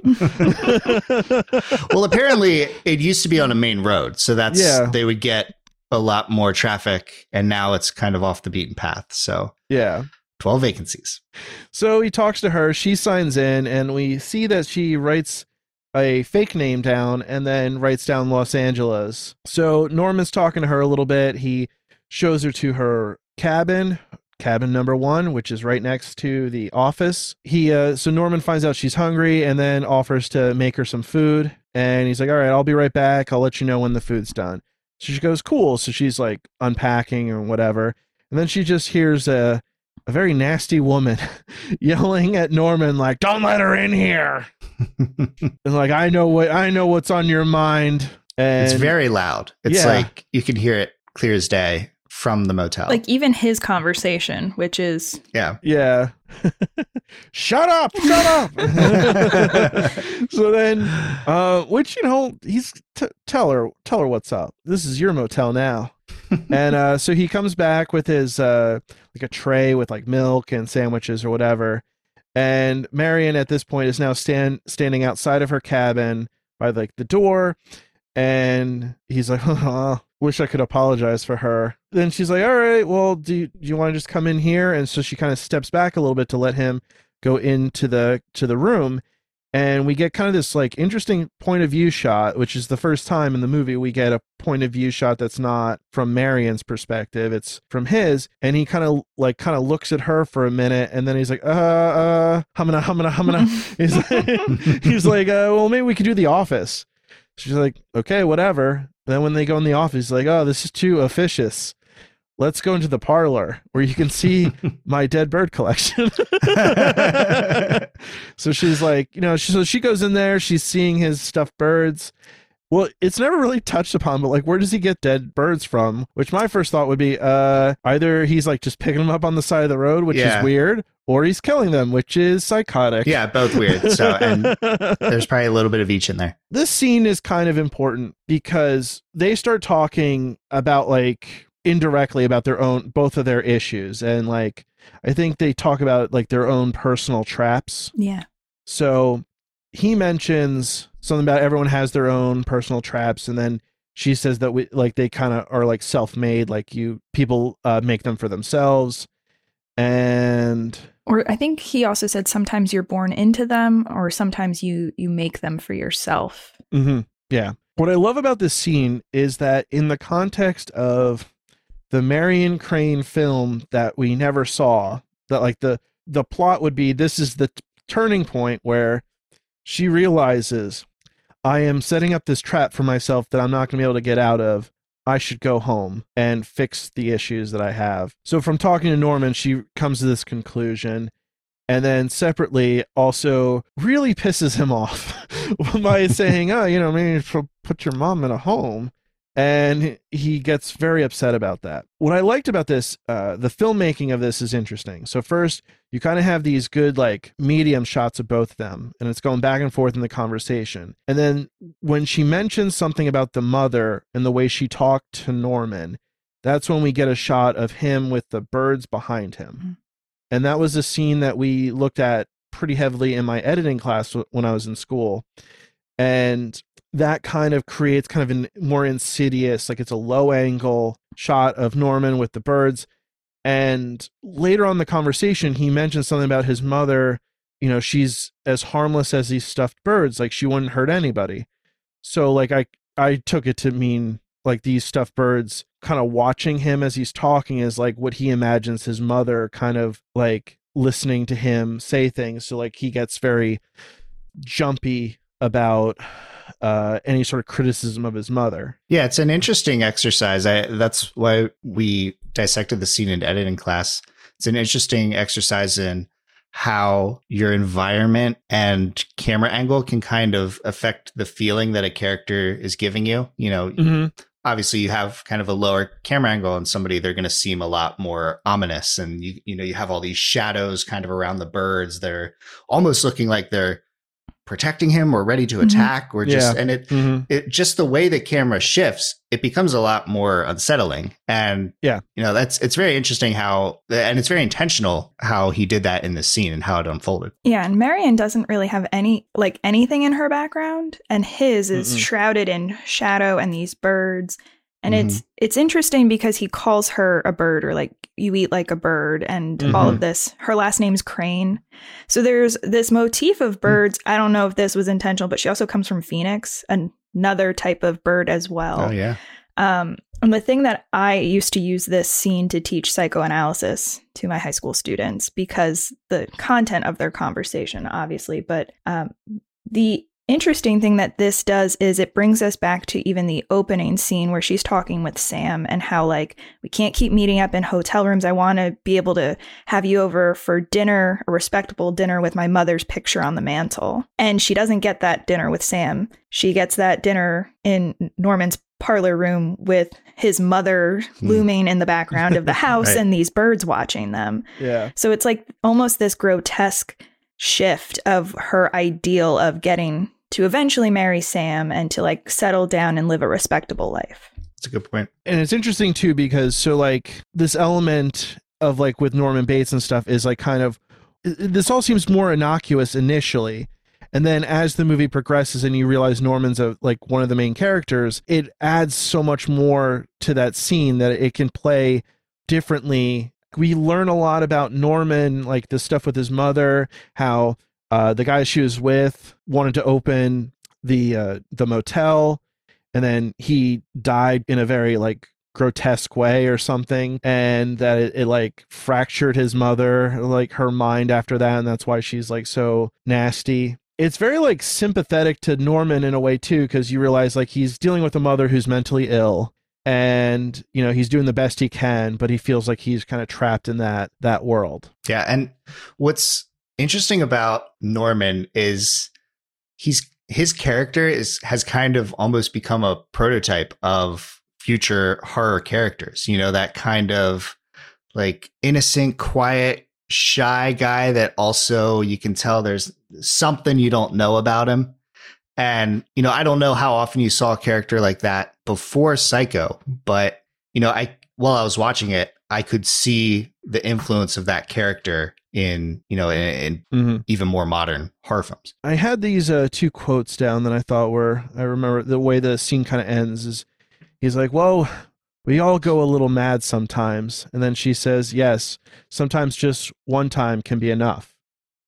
Well, apparently it used to be on a main road, so that's Yeah. they would get a lot more traffic, and now it's kind of off the beaten path. So Yeah. twelve vacancies. So he talks to her. She signs in, and we see that she writes a fake name down and then writes down Los Angeles. So Norman's talking to her a little bit. He shows her to her cabin, cabin number one, which is right next to the office. He uh, so Norman finds out she's hungry and then offers to make her some food. And he's like, "All right, I'll be right back. I'll let you know when the food's done." So she goes, "Cool." So she's like unpacking or whatever, and then she just hears a a very nasty woman yelling at Norman, like, "Don't let her in here." And like, I know what I know what's on your mind. And It's very loud. It's Yeah. like you can hear it clear as day from the motel. Like even his conversation, which is yeah. yeah. Shut up, shut up. So then, uh, which, you know, he's t- tell her, tell her what's up. This is your motel now. And uh, so he comes back with his uh, like a tray with like milk and sandwiches or whatever. And Marion at this point is now stand standing outside of her cabin by like the door. And he's like, "Oh, wish I could apologize for her." Then she's like, "All right, well, do you, do you want to just come in here?" And so she kind of steps back a little bit to let him go into the to the room. And we get kind of this like interesting point of view shot, which is the first time in the movie we get a point of view shot that's not from Marion's perspective. It's from his. And he kind of like kind of looks at her for a minute. And then he's like, uh, uh, humana, humana, humana. he's like, he's like uh, well, maybe we could do The Office. She's like, okay, whatever. And then when they go in the office, he's like, oh, this is too officious. Let's go into the parlor where you can see my dead bird collection. So she's like, you know, she, so she goes in there. She's seeing his stuffed birds. Well, it's never really touched upon, but like, where does he get dead birds from? Which my first thought would be uh, either he's like just picking them up on the side of the road, which yeah. is weird, or he's killing them, which is psychotic. Yeah, both weird. So, and there's probably a little bit of each in there. This scene is kind of important because they start talking about like, indirectly about their own, both of their issues. And like, I think they talk about like their own personal traps. Yeah. So he mentions something about everyone has their own personal traps. And then she says that we like, they kind of are like self-made, like you people uh, make them for themselves. And or I think he also said sometimes you're born into them or sometimes you, you make them for yourself. Mm-hmm. Yeah. What I love about this scene is that in the context of the Marion Crane film that we never saw, that like the the plot would be, this is the t- turning point where she realizes, I am setting up this trap for myself that I'm not going to be able to get out of. I should go home and fix the issues that I have. So from talking to Norman, she comes to this conclusion, and then separately also really pisses him off by saying, oh, you know, maybe you should put your mom in a home. And he gets very upset about that. What I liked about this, uh, the filmmaking of this is interesting. So first, you kind of have these good like medium shots of both of them, and it's going back and forth in the conversation. And then when she mentions something about the mother and the way she talked to Norman, that's when we get a shot of him with the birds behind him. Mm-hmm. And that was a scene that we looked at pretty heavily in my editing class when I was in school. And that kind of creates kind of a more insidious, like it's a low angle shot of Norman with the birds. And later on in the conversation, he mentions something about his mother. You know, she's as harmless as these stuffed birds. Like she wouldn't hurt anybody. So like I, I took it to mean like these stuffed birds kind of watching him as he's talking is like what he imagines his mother kind of like listening to him say things. So like he gets very jumpy about uh any sort of criticism of his mother. Yeah, it's an interesting exercise. I that's why we dissected the scene in editing class. It's an interesting exercise in how your environment and camera angle can kind of affect the feeling that a character is giving you. You know, mm-hmm. Obviously you have kind of a lower camera angle on somebody, they're going to seem a lot more ominous. And you you know, you have all these shadows kind of around the birds. They're almost looking like they're protecting him or ready to attack mm-hmm. or just, yeah. and it, mm-hmm. it just the way the camera shifts, it becomes a lot more unsettling. And yeah, you know, that's, it's very interesting how, and it's very intentional how he did that in this scene and how it unfolded. Yeah. And Marion doesn't really have any, like anything in her background, and his is Mm-mm. shrouded in shadow and these birds. And mm-hmm. it's, it's interesting because he calls her a bird, or like you eat like a bird, and mm-hmm. all of this. Her last name's Crane. So there's this motif of birds. Mm-hmm. I don't know if this was intentional, but she also comes from Phoenix, another type of bird as well. Oh, yeah. Um, and the thing that I used to use this scene to teach psychoanalysis to my high school students, because the content of their conversation, obviously, but um, the interesting thing that this does is it brings us back to even the opening scene where she's talking with Sam and how like, we can't keep meeting up in hotel rooms. I want to be able to have you over for dinner, a respectable dinner with my mother's picture on the mantle. And she doesn't get that dinner with Sam. She gets that dinner in Norman's parlor room with his mother hmm. looming in the background of the house right. and these birds watching them. Yeah. So it's like almost this grotesque shift of her ideal of getting to eventually marry Sam and to like settle down and live a respectable life. That's a good point. And it's interesting too, because so like this element of like with Norman Bates and stuff is like kind of, this all seems more innocuous initially. And then as the movie progresses and you realize Norman's a, like one of the main characters, it adds so much more to that scene that it can play differently. We learn a lot about Norman, like the stuff with his mother, how uh, the guy she was with wanted to open the uh, the motel, and then he died in a very like grotesque way or something, and that it, it like fractured his mother, like her mind after that, and that's why she's like so nasty. It's very like sympathetic to Norman in a way too, because you realize like he's dealing with a mother who's mentally ill, and you know he's doing the best he can, but he feels like he's kind of trapped in that that world. Yeah, and what's interesting about Norman is he's his character is has kind of almost become a prototype of future horror characters. You know, that kind of like innocent, quiet, shy guy that also you can tell there's something you don't know about him. And, you know, I don't know how often you saw a character like that before Psycho, but, you know, I while I was watching it, I could see the influence of that character in, you know, in, in mm-hmm. even more modern horror films. I had these uh, two quotes down that I thought were, I remember the way the scene kind of ends is, he's like, well, we all go a little mad sometimes. And then she says, yes, sometimes just one time can be enough.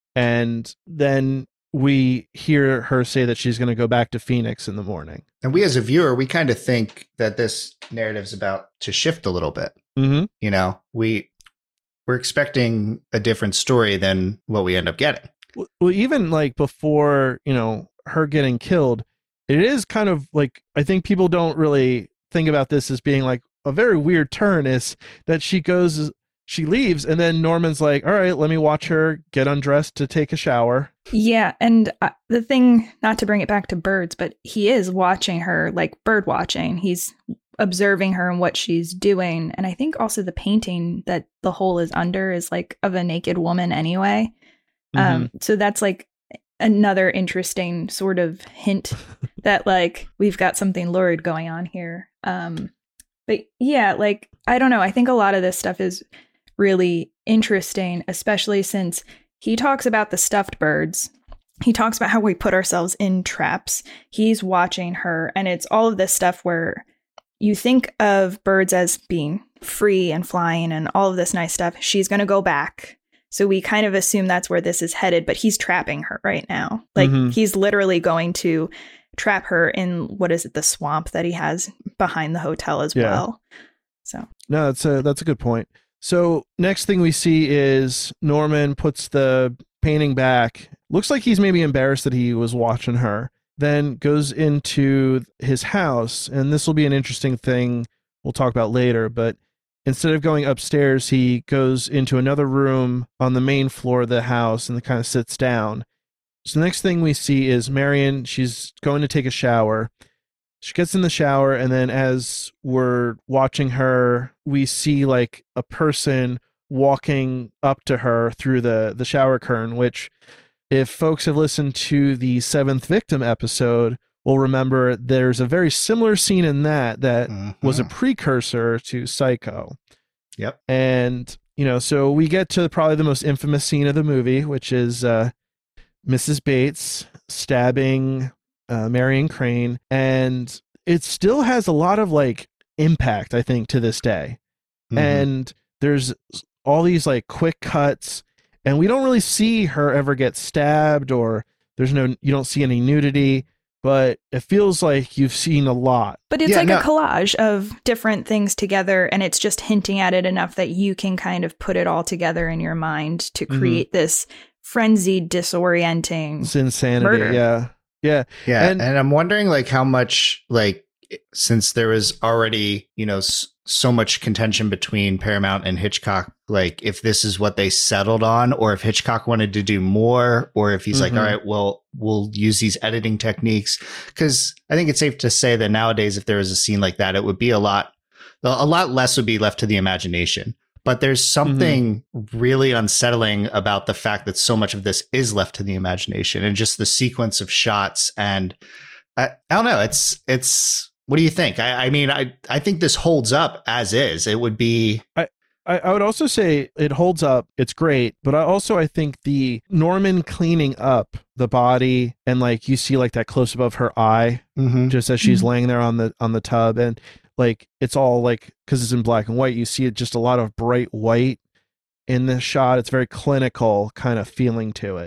And then we hear her say that she's going to go back to Phoenix in the morning. And we as a viewer, we kind of think that this narrative's about to shift a little bit. Mm-hmm. You know, we, we're expecting a different story than what we end up getting. Well, even like before, you know, her getting killed, it is kind of like, I think people don't really think about this as being like a very weird turn, is that she goes, she leaves, and then Norman's like, all right, let me watch her get undressed to take a shower. Yeah. And uh, the thing, not to bring it back to birds, but he is watching her, like bird watching. He's observing her and what she's doing. And I think also the painting that the hole is under is like of a naked woman anyway. Mm-hmm. Um, so that's like another interesting sort of hint that like we've got something lurid going on here. Um, but yeah, like, I don't know. I think a lot of this stuff is really interesting, especially since he talks about the stuffed birds. He talks about how we put ourselves in traps. He's watching her, and it's all of this stuff where you think of birds as being free and flying and all of this nice stuff. She's going to go back. So we kind of assume that's where this is headed, but he's trapping her right now. Like mm-hmm. he's literally going to trap her in, what is it, the swamp that he has behind the hotel as yeah. well. So no, that's a, that's a good point. So next thing we see is Norman puts the painting back. Looks like he's maybe embarrassed that he was watching her. Then goes into his house, and this will be an interesting thing we'll talk about later, but instead of going upstairs, he goes into another room on the main floor of the house and kind of sits down. So the next thing we see is Marion. She's going to take a shower. She gets in the shower, and then as we're watching her, we see like a person walking up to her through the, the shower curtain, which if folks have listened to the Seventh Victim episode, will remember there's a very similar scene in that that mm-hmm. was a precursor to Psycho. Yep. And, you know, so we get to probably the most infamous scene of the movie, which is uh, Missus Bates stabbing uh, Marion Crane. And it still has a lot of like impact, I think, to this day. Mm-hmm. And there's all these like quick cuts, and we don't really see her ever get stabbed, or there's no, you don't see any nudity. But it feels like you've seen a lot. But it's yeah, like no. a collage of different things together, and it's just hinting at it enough that you can kind of put it all together in your mind to create mm-hmm. this frenzied, disorienting it's insanity. Murder. Yeah. Yeah. Yeah. And, and I'm wondering like how much, like, since there was already, you know, s- so much contention between Paramount and Hitchcock, like if this is what they settled on, or if Hitchcock wanted to do more, or if he's mm-hmm. like, all right, well, we'll use these editing techniques. Cause I think it's safe to say that nowadays, if there was a scene like that, it would be a lot, a lot less would be left to the imagination. But there's something mm-hmm. really unsettling about the fact that so much of this is left to the imagination, and just the sequence of shots. And I, I don't know, it's, it's, what do you think? I, I mean, I, I think this holds up as is. It would be. I, I would also say it holds up. It's great. But I also, I think the Norman cleaning up the body, and like you see like that close up of her eye, mm-hmm. just as she's mm-hmm. laying there on the on the tub. And like it's all like, because it's in black and white, you see it just a lot of bright white in this shot. It's very clinical kind of feeling to it.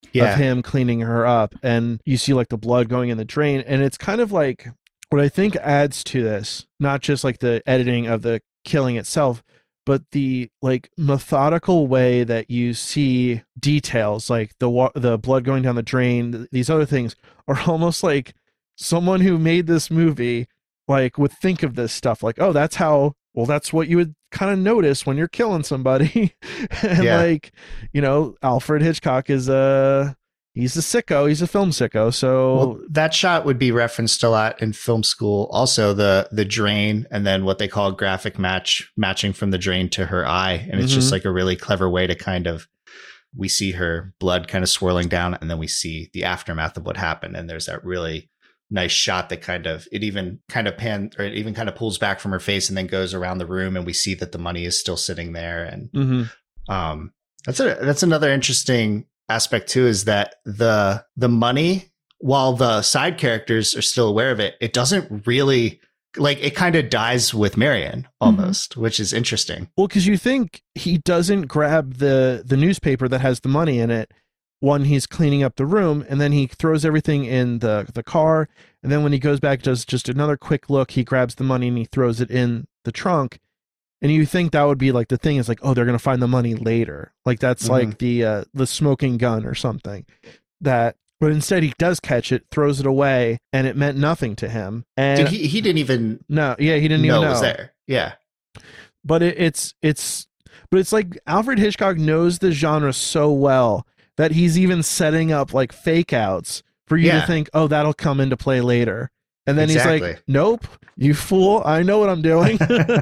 Yeah. of him cleaning her up, and you see like the blood going in the drain, and it's kind of like what I think adds to this, not just like the editing of the killing itself, but the like methodical way that you see details, like the wa- the blood going down the drain, th- these other things are almost like someone who made this movie like would think of this stuff like, oh, that's how, well, that's what you would kind of notice when you're killing somebody. And Yeah. like, you know, Alfred Hitchcock is a, he's a sicko, he's a film sicko. So Well, that shot would be referenced a lot in film school. Also, the the drain, and then what they call graphic match, matching from the drain to her eye, and it's Mhm. just like a really clever way to kind of, we see her blood kind of swirling down, and then we see the aftermath of what happened, and there's that really nice shot that kind of, it even kind of pan, or it even kind of pulls back from her face and then goes around the room, and we see that the money is still sitting there, and Mhm. um, that's a that's another interesting aspect too, is that the the money, while the side characters are still aware of it, it doesn't really, like, it kind of dies with Marion almost, which is interesting. Well, because you think he doesn't grab the the newspaper that has the money in it when he's cleaning up the room, and then he throws everything in the the car, and then when he goes back, does just another quick look, he grabs the money and he throws it in the trunk, and you think that would be like the thing is like, oh, they're gonna find the money later, like that's Mhm. like the uh, the smoking gun or something. That, but instead he does catch it, throws it away, and it meant nothing to him. And Dude, he he didn't even no, yeah, he didn't know even it know was there. Yeah, but it, it's it's but it's like Alfred Hitchcock knows the genre so well that he's even setting up like fake outs for you Yeah. to think, oh, that'll come into play later, and then he's Exactly. like, nope, you fool, I know what I'm doing.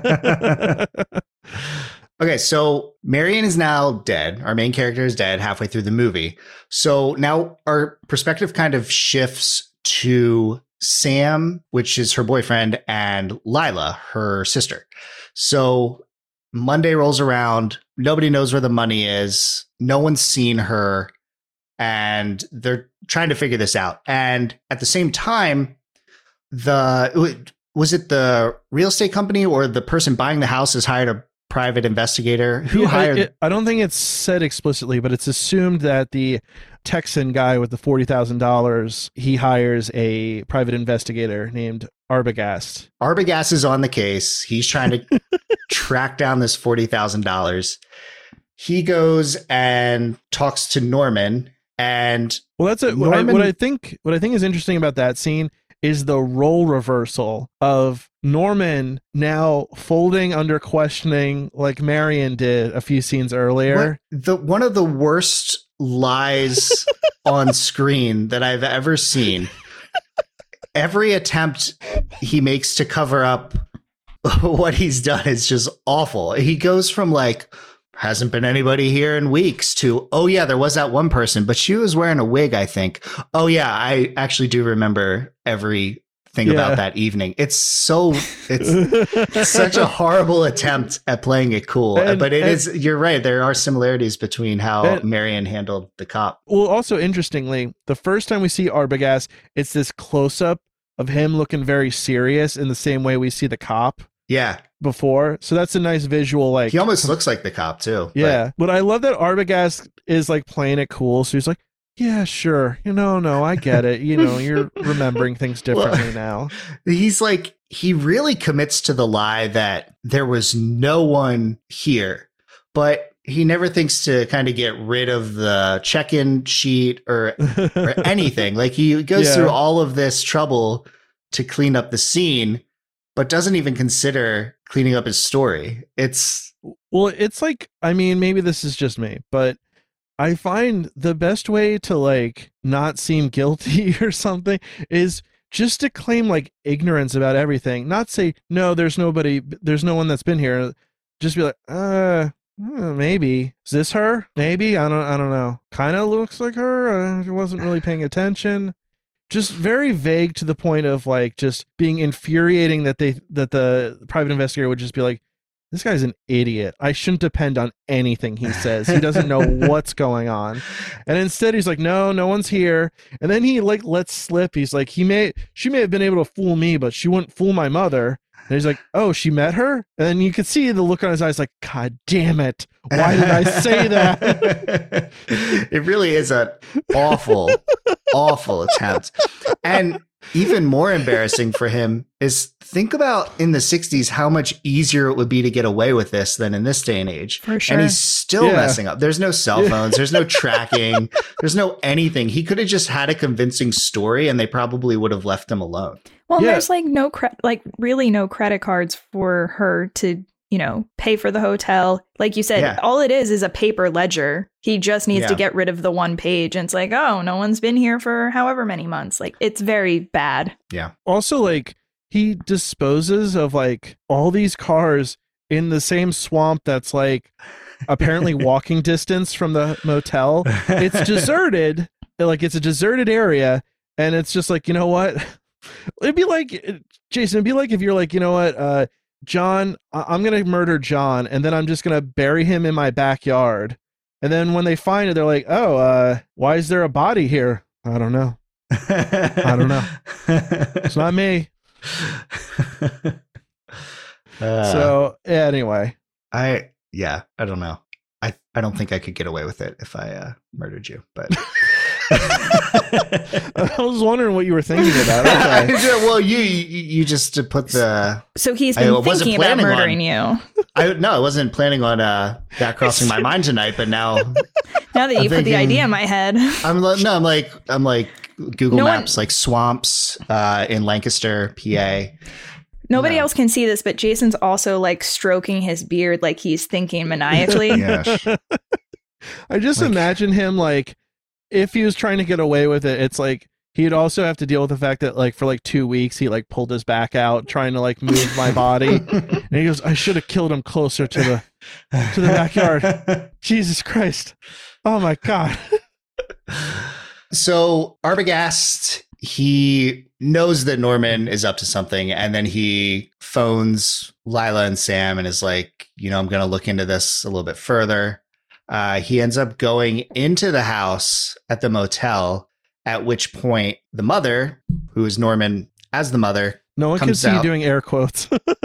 Okay, so Marion is now dead. Our main character is dead halfway through the movie. So now our perspective kind of shifts to Sam, which is her boyfriend, and Lila, her sister. So Monday rolls around. Nobody knows where the money is. No one's seen her. And they're trying to figure this out. And at the same time, the was it the real estate company or the person buying the house has hired a private investigator? Who Yeah, hired? it- I don't think it's said explicitly, but it's assumed that the Texan guy with the forty thousand dollars, he hires a private investigator named Arbogast. Arbogast is on the case. He's trying to track down this forty thousand dollars. He goes and talks to Norman, and Well, that's it. What, I, Norman- what I think. What I think is interesting about that scene is the role reversal of Norman now folding under questioning, like Marion did a few scenes earlier. what, the one of the worst lies on screen that I've ever seen. Every attempt he makes to cover up what he's done is just awful. He goes from like, hasn't been anybody here in weeks, to, oh yeah, there was that one person, but she was wearing a wig, I think. Oh yeah, I actually do remember everything Yeah. about that evening. It's so, it's such a horrible attempt at playing it cool. And- but it and- is, you're right, there are similarities between how And- Marion handled the cop. Well, also interestingly, the first time we see Arbogast, it's this close up of him looking very serious in the same way we see the cop Yeah, before. So that's a nice visual. Like he almost looks like the cop too. but- yeah, but I love that Arbogast is like playing it cool. So he's like, yeah, sure. You know, no, I get it. You know, you're remembering things differently now. He's like, he really commits to the lie that there was no one here, but he never thinks to kind of get rid of the check-in sheet or, or anything. Like he goes Yeah. through all of this trouble to clean up the scene, but doesn't even consider cleaning up his story. It's Well, it's like, I mean, maybe this is just me, but I find the best way to like not seem guilty or something is just to claim like ignorance about everything. Not say, no, there's nobody, there's no one that's been here. Just be like, uh, uh, maybe. Is this her? Maybe. I don't, I don't know. Kind of looks like her. I wasn't really paying attention. Just very vague to the point of like just being infuriating that they, that the private investigator would just be like, this guy's an idiot. I shouldn't depend on anything he says. He doesn't know what's going on. And instead he's like, no, no one's here. And then he like lets slip. He's like, he may, she may have been able to fool me, but she wouldn't fool my mother. And he's like, oh, she met her? And then you could see the look on his eyes like, God damn it. Why did I say that? It really is an awful, awful attempt. And even more embarrassing for him is think about in the sixties how much easier it would be to get away with this than in this day and age. For sure. And he's still Yeah. messing up. There's no cell Yeah. phones. There's no tracking. There's no anything. He could have just had a convincing story and they probably would have left him alone. Well, Yeah. there's like no cre- like really no credit cards for her to, you know, pay for the hotel. Like you said, Yeah. all it is is a paper ledger. He just needs to Yeah. get rid of the one page. And it's like, oh, no one's been here for however many months. Like, it's very bad. Also, like, he disposes of like all these cars in the same swamp that's like apparently walking distance from the motel. It's deserted. Like, it's a deserted area. And it's just like, you know what? It'd be like, Jason, it'd be like if you're like, you know what, uh, John, I- I'm going to murder John, and then I'm just going to bury him in my backyard. And then when they find it, they're like, oh, uh, why is there a body here? I don't know. I don't know. It's not me. Uh, So anyway, I yeah, I don't know. I I don't think I could get away with it if I uh, murdered you, but I was wondering what you were thinking about. Okay. well, you you you just to put the So he's I been wasn't thinking about planning on- murdering you. I no, I wasn't planning on uh that crossing my mind tonight, but now Now that I'm you put the thinking- idea in my head. I'm like no, I'm like I'm like Google No one- Maps, like swamps uh, in Lancaster, P A. Nobody No. else can see this, but Jason's also like stroking his beard like he's thinking maniacally. Yes. I just Like- imagine him like if he was trying to get away with it, it's like he'd also have to deal with the fact that like for like two weeks he like pulled his back out trying to like move my body. And he goes, I should have killed him closer to the to the backyard. Jesus Christ. Oh my God. So Arbogast, he knows that Norman is up to something, and then he phones Lila and Sam and is like, you know, I'm going to look into this a little bit further. Uh, he ends up going into the house at the motel, at which point the mother, who is Norman as the mother, No one can Comes see you out. doing air quotes.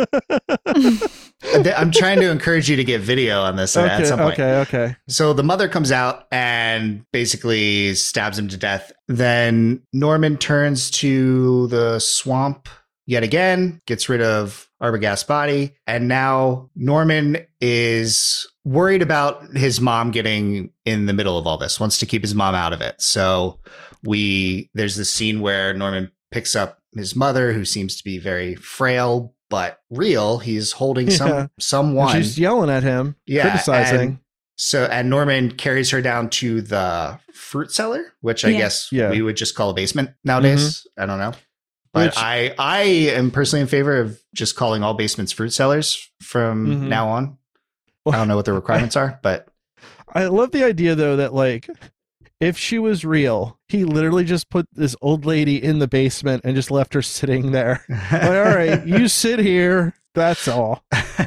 I'm trying to encourage you to get video on this at okay, some point. okay, okay. So the mother comes out and basically stabs him to death. Then Norman turns to the swamp yet again, gets rid of Arbogast's body, and now Norman is worried about his mom getting in the middle of all this, wants to keep his mom out of it. So we there's this scene where Norman picks up his mother, who seems to be very frail but real. He's holding Yeah. some And someone. she's yelling at him, Yeah, criticizing. and- So, and Norman carries her down to the fruit cellar, which I Yeah. guess Yeah. we would just call a basement nowadays. I don't know. But Which- I, I am personally in favor of just calling all basements fruit cellars from Mhm. now on. Well, I don't know what the requirements are, but I love the idea though that like if she was real, he literally just put this old lady in the basement and just left her sitting there. Like, all right, you sit here. That's all.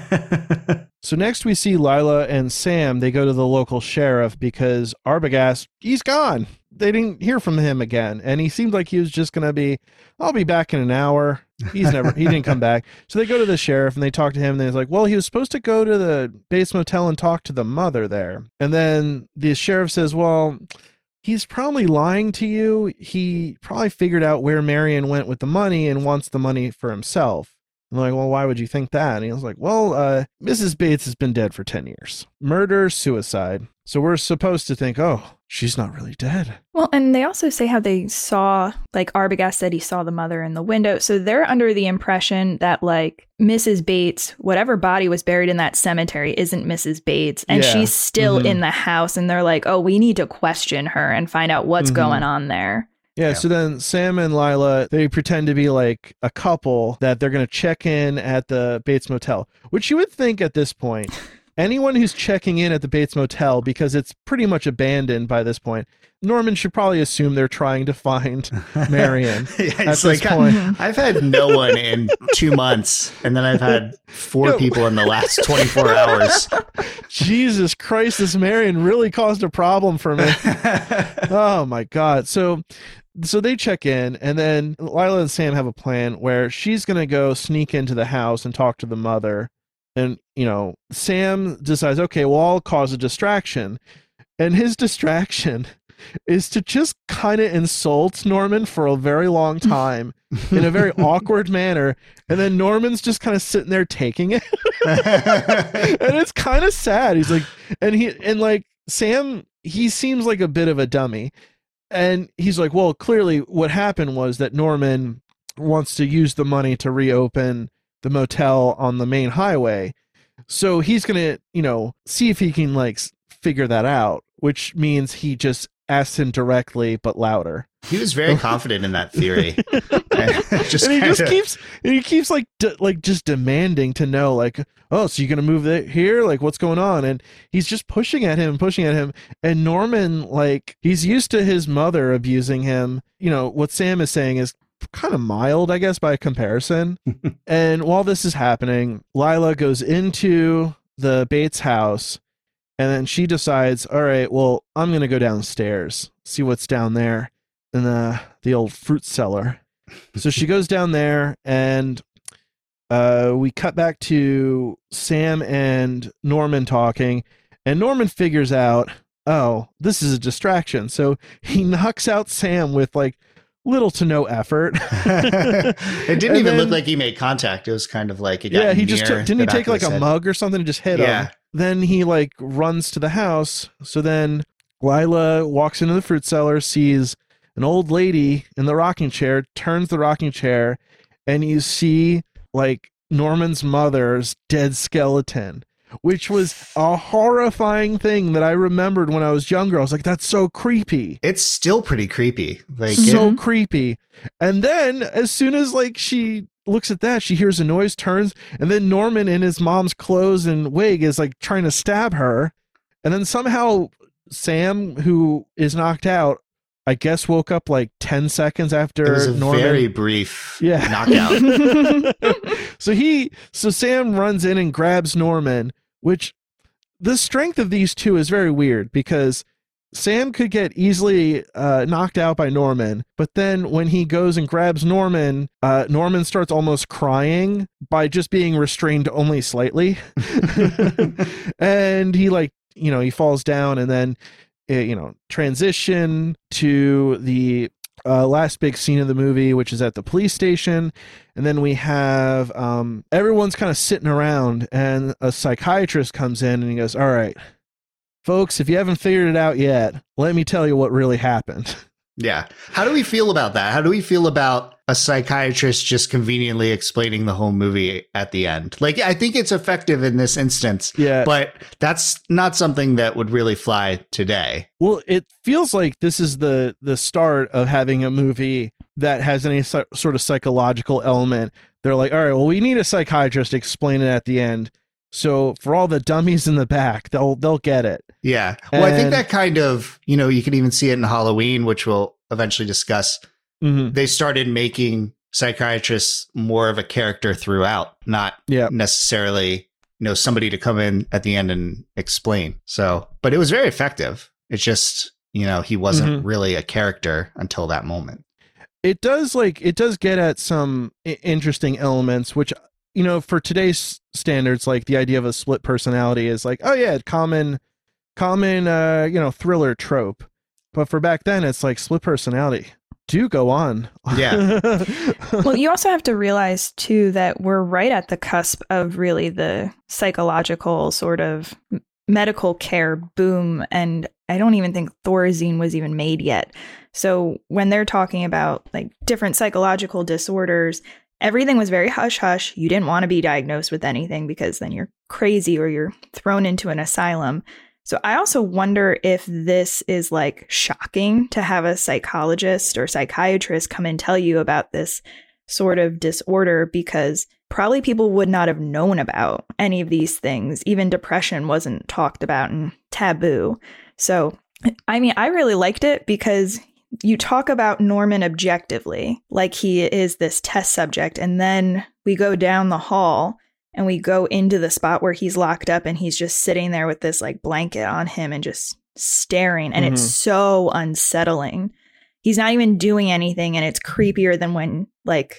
So next we see Lila and Sam. They go to the local sheriff because Arbogast, he's gone. They didn't hear from him again. And he seemed like he was just going to be, I'll be back in an hour. He's never, he didn't come back. So they go to the sheriff and they talk to him. And he's like, well, he was supposed to go to the base motel and talk to the mother there. And then the sheriff says, well, he's probably lying to you. He probably figured out where Marion went with the money and wants the money for himself. I'm like, well, why would you think that? And he was like, well, uh, Missus Bates has been dead for ten years. Murder, suicide. So we're supposed to think, oh, she's not really dead. Well, and they also say how they saw, like Arbogast said he saw the mother in the window. So they're under the impression that like Missus Bates, whatever body was buried in that cemetery isn't Missus Bates. And Yeah. she's still Mhm. in the house. And they're like, oh, we need to question her and find out what's Mhm. going on there. Yeah, Yeah. so then Sam and Lila, they pretend to be like a couple that they're going to check in at the Bates Motel, which you would think at this point, anyone who's checking in at the Bates Motel, because it's pretty much abandoned by this point, Norman should probably assume they're trying to find Marion. Yeah, At it's this like, point. I, I've had no one in two months, and then I've had four No. people in the last twenty-four hours. Jesus Christ, this Marion really caused a problem for me. Oh my God. So so they check in, and then Lila and Sam have a plan where she's going to go sneak into the house and talk to the mother. And, you know, Sam decides, okay, well, I'll cause a distraction. And his distraction is to just kind of insult Norman for a very long time in a very awkward manner. And then Norman's just kind of sitting there taking it. And it's kind of sad. He's like, and he, and like Sam, he seems like a bit of a dummy. And he's like, well, clearly what happened was that Norman wants to use the money to reopen the motel on the main highway. So he's going to, you know, see if he can like figure that out, which means he just asks him directly, but louder. He was very confident in that theory. just and he kinda... just keeps, and he keeps like, de- like just demanding to know, like, oh, so you're going to move it here? Like, what's going on? And he's just pushing at him, pushing at him. And Norman, like, he's used to his mother abusing him. You know, what Sam is saying is kind of mild, I guess, by comparison. And while this is happening, Lila goes into the Bates house, and then she decides, all right, well, I'm going to go downstairs, see what's down there in the, the old fruit cellar. So she goes down there, and uh, we cut back to Sam and Norman talking, and Norman figures out, oh, this is a distraction. So he knocks out Sam with like little to no effort. It didn't even then, look like he made contact. It was kind of like, it got yeah, he just took, didn't he take like a head. mug or something and just hit yeah. him? Then he like runs to the house. So then Lila walks into the fruit cellar, sees an old lady in the rocking chair, turns the rocking chair, and you see like Norman's mother's dead skeleton, which was a horrifying thing that I remembered when I was younger. I was like, that's so creepy. It's still pretty creepy. Like so it... creepy. And then as soon as like she looks at that, she hears a noise, turns, and then Norman in his mom's clothes and wig is like trying to stab her. And then somehow Sam, who is knocked out, I guess woke up like ten seconds after it was a Norman. very brief yeah. knockout. so he, so Sam runs in and grabs Norman, which the strength of these two is very weird because Sam could get easily uh, knocked out by Norman, but then when he goes and grabs Norman, uh, Norman starts almost crying by just being restrained only slightly. And he like, you know, he falls down, and then you know, transition to the uh, last big scene of the movie, which is at the police station. And then we have um, everyone's kind of sitting around, and a psychiatrist comes in and he goes, all right, folks, if you haven't figured it out yet, let me tell you what really happened. Yeah. How do we feel about that? How do we feel about a psychiatrist just conveniently explaining the whole movie at the end? Like, I think it's effective in this instance, yeah, but that's not something that would really fly today. Well, it feels like this is the the start of having a movie that has any so, sort of psychological element. They're like, all right, well, we need a psychiatrist to explain it at the end. So for all the dummies in the back, they'll they'll get it. Yeah. Well, and I think that kind of, you know, you can even see it in Halloween, which we'll eventually discuss. Mm-hmm. They started making psychiatrists more of a character throughout, not yep. necessarily, you know, somebody to come in at the end and explain. So, but it was very effective. It's just, you know, he wasn't mm-hmm. really a character until that moment. It does like, it does get at some I- interesting elements, which, you know, for today's standards, like the idea of a split personality is like, oh yeah, common, common, uh, you know, thriller trope. But for back then, it's like split personality. Do go on. Yeah. Well, you also have to realize too that we're right at the cusp of really the psychological sort of medical care boom, and I don't even think Thorazine was even made yet. So when they're talking about like different psychological disorders, everything was very hush hush. You didn't want to be diagnosed with anything because then you're crazy or you're thrown into an asylum. So I also wonder if this is like shocking to have a psychologist or psychiatrist come and tell you about this sort of disorder, because probably people would not have known about any of these things. Even depression wasn't talked about and taboo. So, I mean, I really liked it because you talk about Norman objectively, like he is this test subject, and then we go down the hall and we go into the spot where he's locked up and he's just sitting there with this like blanket on him and just staring. And mm-hmm. it's so unsettling. He's not even doing anything. And it's creepier than when like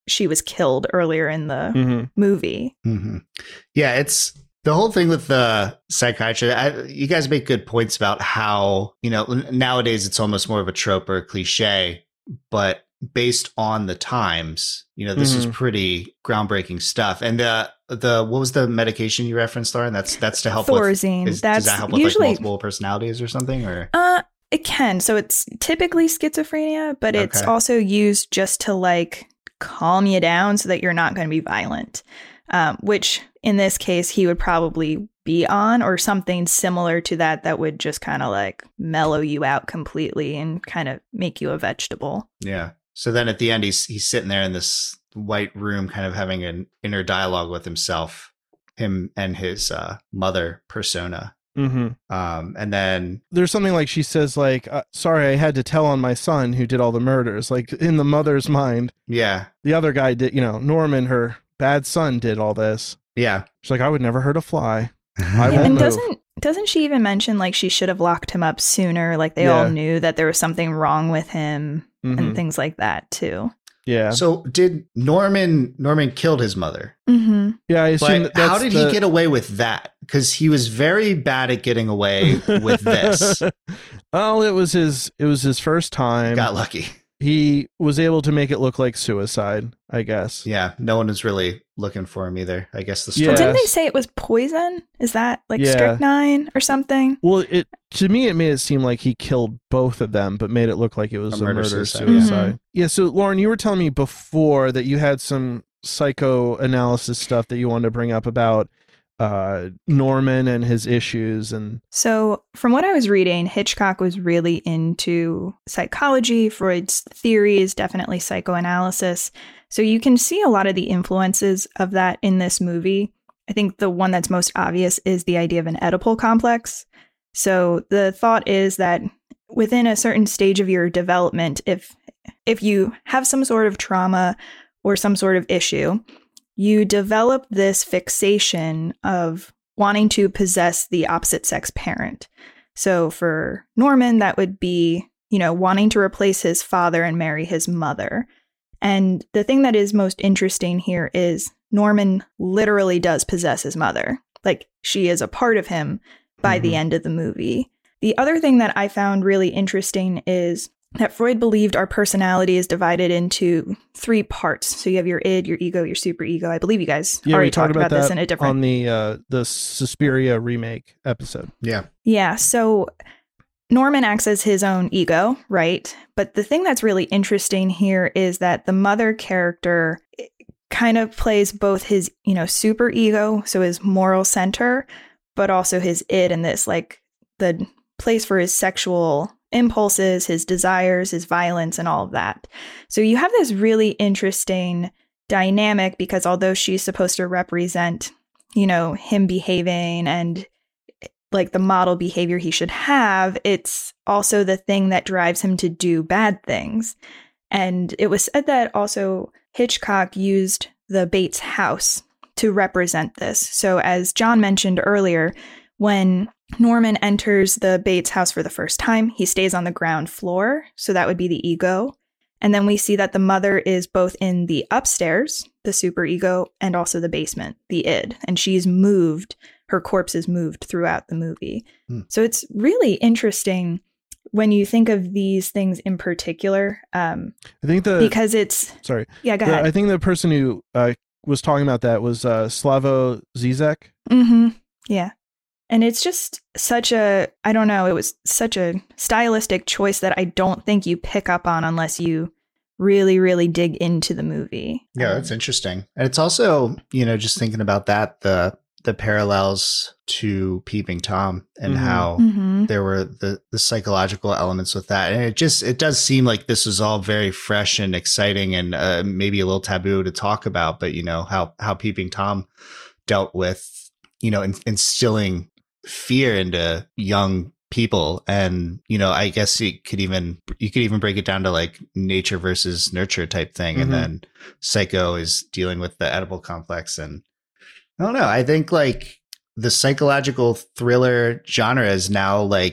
she was killed earlier in the Mm-hmm. movie. Mm-hmm. Yeah, it's the whole thing with the psychiatry. I, you guys make good points about how, you know, nowadays it's almost more of a trope or a cliche, but based on the times, you know, this Mhm. is pretty groundbreaking stuff. And the the what was the medication you referenced, Lauren? That's that's to help Thorazine. with. Is, That's does that help with usually like multiple personalities or something? Or uh it can. So it's typically schizophrenia, but it's Okay. also used just to like calm you down so that you're not going to be violent. Um, which in this case he would probably be on, or something similar to that that would just kind of like mellow you out completely and kind of make you a vegetable. yeah. So then at the end, he's he's sitting there in this white room, kind of having an inner dialogue with himself, him and his uh, mother persona. Mm-hmm. Um, and then There's something like she says, like, uh, sorry, I had to tell on my son who did all the murders. Like, in the mother's mind, yeah, the other guy did, you know, Norman, her bad son, did all this. yeah, She's like, I would never hurt a fly. I Yeah, won't and move. doesn't doesn't she even mention like she should have locked him up sooner? Like they all Yeah. knew that there was something wrong with him Mhm. and things like that too. Yeah. So did Norman Norman killed his mother? Mm-hmm. Yeah, I assume But that that's how did the- he get away with that? Because he was very bad at getting away with this. Well, it was his it was his first time. Got lucky. He was able to make it look like suicide, I guess. Yeah, no one was really looking for him either. I guess the Yeah. story. Didn't they Yes. say it was poison? Is that like Yeah. strychnine or something? Well, it to me it made it seem like he killed both of them, but made it look like it was A a, murder murder suicide, suicide. yeah. Yeah. So Lauren, you were telling me before that you had some psychoanalysis stuff that you wanted to bring up about uh, Norman and his issues, and So, from what I was reading, Hitchcock was really into psychology, Freud's theories, definitely psychoanalysis. So, you can see a lot of the influences of that in this movie. I think the one that's most obvious is the idea of an Oedipal complex. So, the thought is that within a certain stage of your development, if if you have some sort of trauma or some sort of issue, you develop this fixation of wanting to possess the opposite sex parent. So for Norman, that would be, you know, wanting to replace his father and marry his mother. And the thing that is most interesting here is Norman literally does possess his mother. Like she is a part of him by the Mhm. end of the movie. The other thing that I found really interesting is that Freud believed our personality is divided into three parts. So you have your id, your ego, your superego. I believe you guys yeah, already we talked talked about, about, this that in a different. on the uh, the Suspiria remake episode. Yeah. Yeah. So Norman acts as his own ego, right? But the thing that's really interesting here is that the mother character kind of plays both his, you know, super ego, so his moral center, but also his id in this, like the place for his sexual impulses, his desires, his violence, and all of that. So you have this really interesting dynamic because although she's supposed to represent, you know, him behaving and like the model behavior he should have, it's also the thing that drives him to do bad things. And it was said that also Hitchcock used the Bates house to represent this. So as John mentioned earlier, when Norman enters the Bates house for the first time, he stays on the ground floor. So that would be the ego. And then we see that the mother is both in the upstairs, the superego, and also the basement, the id. And she's moved, her corpse is moved throughout the movie. Hmm. So it's really interesting when you think of these things in particular, um, I think the because it's, sorry, yeah, go the- ahead. I think the person who uh, was talking about that was uh, Slavoj Zizek. Mm-hmm. Yeah. And it's just such a, I don't know, it was such a stylistic choice that I don't think you pick up on unless you really, really dig into the movie. Yeah, Um, that's interesting. And it's also, you know, just thinking about that, the the parallels to Peeping Tom and Mhm. how mhm. there were the the psychological elements with that. And it just it does seem like this was all very fresh and exciting and uh, maybe a little taboo to talk about, but you know, how how Peeping Tom dealt with, you know, in, instilling fear into young people. And, you know, I guess you could even, you could even break it down to like nature versus nurture type thing. Mhm. And then Psycho is dealing with the Oedipal complex. And I don't know. I think like the psychological thriller genre is now like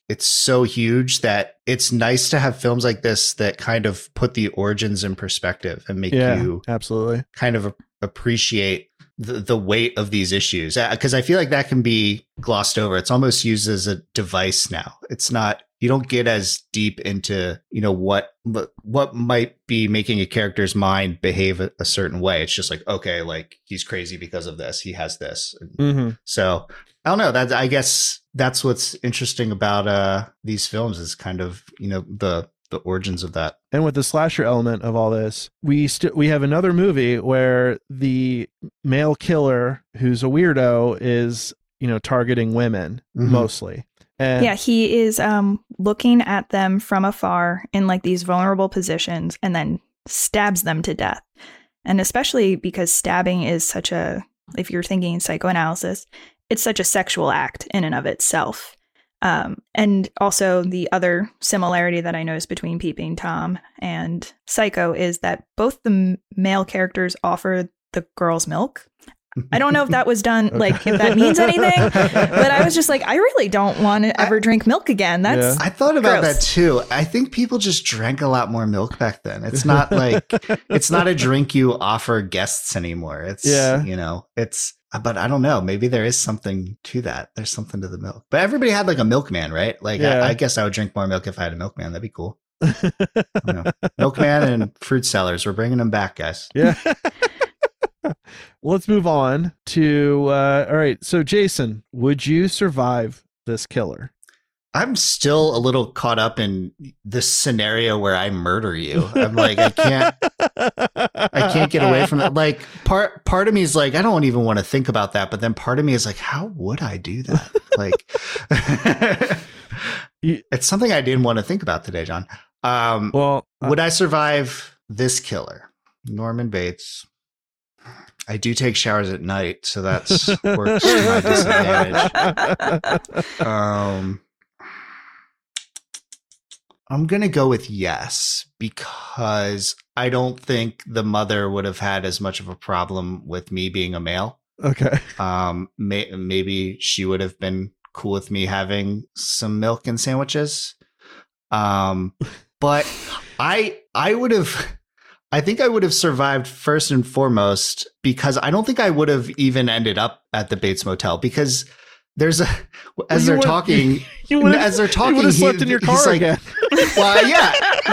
it's so huge that it's nice to have films like this that kind of put the origins in perspective and make Yeah, you absolutely. kind of appreciate the, the weight of these issues. Because I feel like that can be glossed over. It's almost used as a device now. It's not, you don't get as deep into, you know, what what might be making a character's mind behave a, a certain way. It's just like, okay, like he's crazy because of this. He has this. Mm-hmm. So I don't know. That I guess that's what's interesting about uh, these films is kind of, you know, the the origins of that. And with the slasher element of all this, we still we have another movie where the male killer, who's a weirdo, is, you know, targeting women Mhm. mostly. And Yeah, he is um, looking at them from afar in like these vulnerable positions and then stabs them to death. And especially because stabbing is such a, if you're thinking psychoanalysis, it's such a sexual act in and of itself. Um, and also the other similarity that I noticed between Peeping Tom and Psycho is that both the m- male characters offer the girls milk. I don't know if that was done, like if that means anything, but I was just like, I really don't want to ever drink milk again. That's Yeah. I thought about Gross. that too. I think people just drank a lot more milk back then. It's not like it's not a drink you offer guests anymore. It's Yeah. you know, it's but I don't know. Maybe there is something to that. There's something to the milk. But everybody had like a milkman, right? Like Yeah. I, I guess I would drink more milk if I had a milkman. That'd be cool. I don't know. Milkman and fruit sellers. We're bringing them back, guys. Yeah. Let's move on to uh all right. So Jason, would you survive this killer? I'm still a little caught up in this scenario where I murder you. I'm like, I can't, I can't get away from it. Like part, part of me is like, I don't even want to think about that. But then part of me is like, how would I do that? Like, You- it's something I didn't want to think about today, John. Um, Well, uh, would I survive this killer, Norman Bates? I do take showers at night, so that's works to my disadvantage. Um, I'm going to go with yes, because I don't think the mother would have had as much of a problem with me being a male. okay. Um, may, maybe she would have been cool with me having some milk and sandwiches. Um, but I, I would have, I think I would have survived first and foremost because I don't think I would have even ended up at the Bates Motel because there's a, as you they're would- talking, You would've- as they're you talking, would have he- slept in your he's car like, again. well, yeah,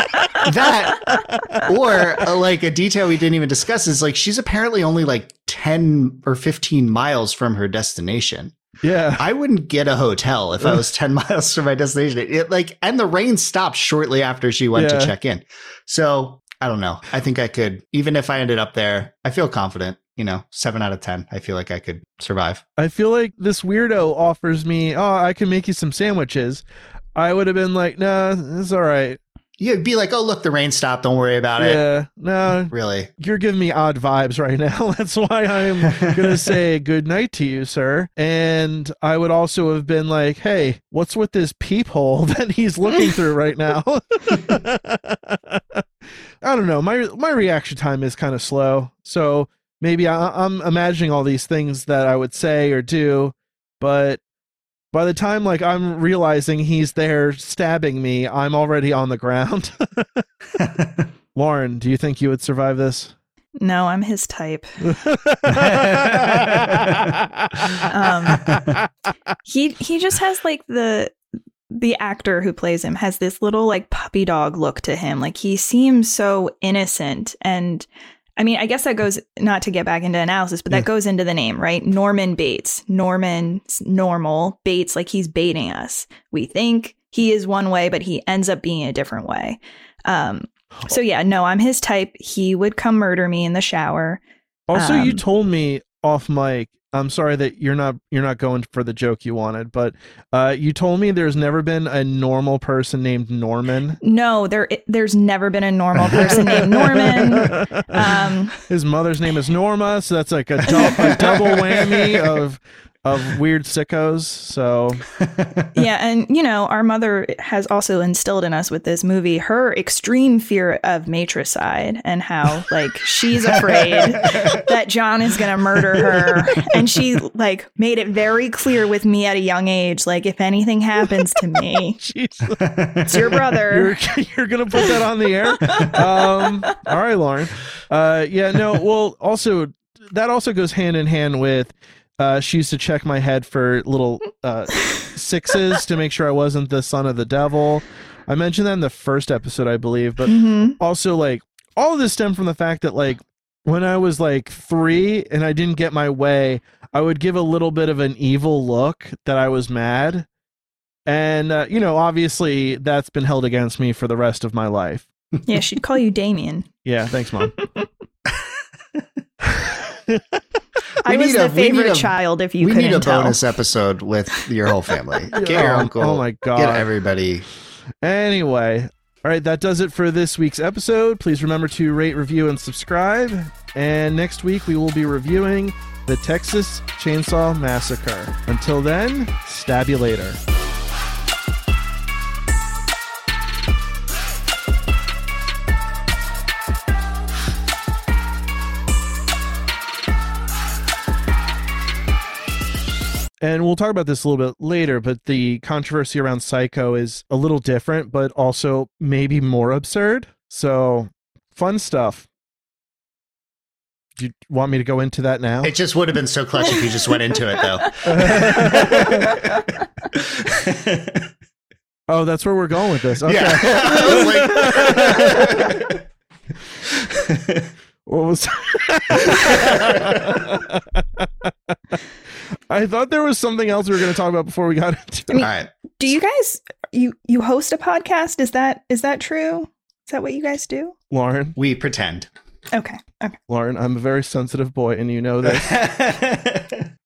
that or uh, like a detail we didn't even discuss is like she's apparently only like ten or fifteen miles from her destination. Yeah. I wouldn't get a hotel if I was ten miles from my destination. It, like, and the rain stopped shortly after she went Yeah. to check in. So I don't know. I think I could, even if I ended up there, I feel confident. You know, seven out of ten. I feel like I could survive. I feel like this weirdo offers me, oh, I can make you some sandwiches. I would have been like, nah, it's all right. You'd be like, oh, look, the rain stopped. Don't worry about it. Yeah. No, Really. you're giving me odd vibes right now. That's why I'm going to say good night to you, sir. And I would also have been like, hey, what's with this peephole that he's looking through right now? I don't know. My my reaction time is kind of slow. So maybe I, I'm imagining all these things that I would say or do, but by the time like I'm realizing he's there stabbing me, I'm already on the ground. Lauren, do you think you would survive this? no, I'm his type. um, He he just has like the the actor who plays him has this little like puppy dog look to him. Like he seems so innocent. And I mean, I guess that goes not to get back into analysis, but Yeah. that goes into the name, right? Norman Bates. Norman's normal. Bates, like he's baiting us. We think he is one way, but he ends up being a different way. Um, so yeah, no, I'm his type. He would come murder me in the shower. Also, you Um, told me off mic. I'm sorry that you're not you're not going for the joke you wanted, but uh, you told me there's never been a normal person named Norman. No, there there's never been a normal person named Norman. Um, His mother's name is Norma, so that's like a, dou- a double whammy of of weird sickos. So Yeah, and you know, our mother has also instilled in us with this movie her extreme fear of matricide and how like she's afraid that John is going to murder her, and she like made it very clear with me at a young age, like if anything happens to me, it's your brother. You're, you're gonna put that on the air. Um, all right, Lauren. Uh, yeah, no. Well, also that also goes hand in hand with. Uh, she used to check my head for little uh, sixes to make sure I wasn't the son of the devil. I mentioned that in the first episode, I believe, but mm-hmm. also like all of this stemmed from the fact that like when I was like three and I didn't get my way, I would give a little bit of an evil look that I was mad. And, uh, you know, obviously that's been held against me for the rest of my life. Yeah, she'd call you Damien. Yeah, thanks, Mom. I was the a, favorite a, child, if you we couldn't need a tell. bonus episode with your whole family. Get your oh, uncle. Oh, my God. Get everybody. Anyway, all right, that does it for this week's episode. Please remember to rate, review, and subscribe. And next week, we will be reviewing the Texas Chainsaw Massacre. Until then, stab you later. And we'll talk about this a little bit later, but the controversy around Psycho is a little different, but also maybe more absurd. So, fun stuff. Do you want me to go into that now? It just would have been so clutch if you just went into it, though. Oh, that's where we're going with this. Okay. Yeah. I was like... What was... I thought there was something else we were going to talk about before we got into it. I mean, all right. Do you guys you you host a podcast? Is that is that true? Is that what you guys do? Lauren? We pretend. Okay. Okay. Lauren, I'm a very sensitive boy and you know this.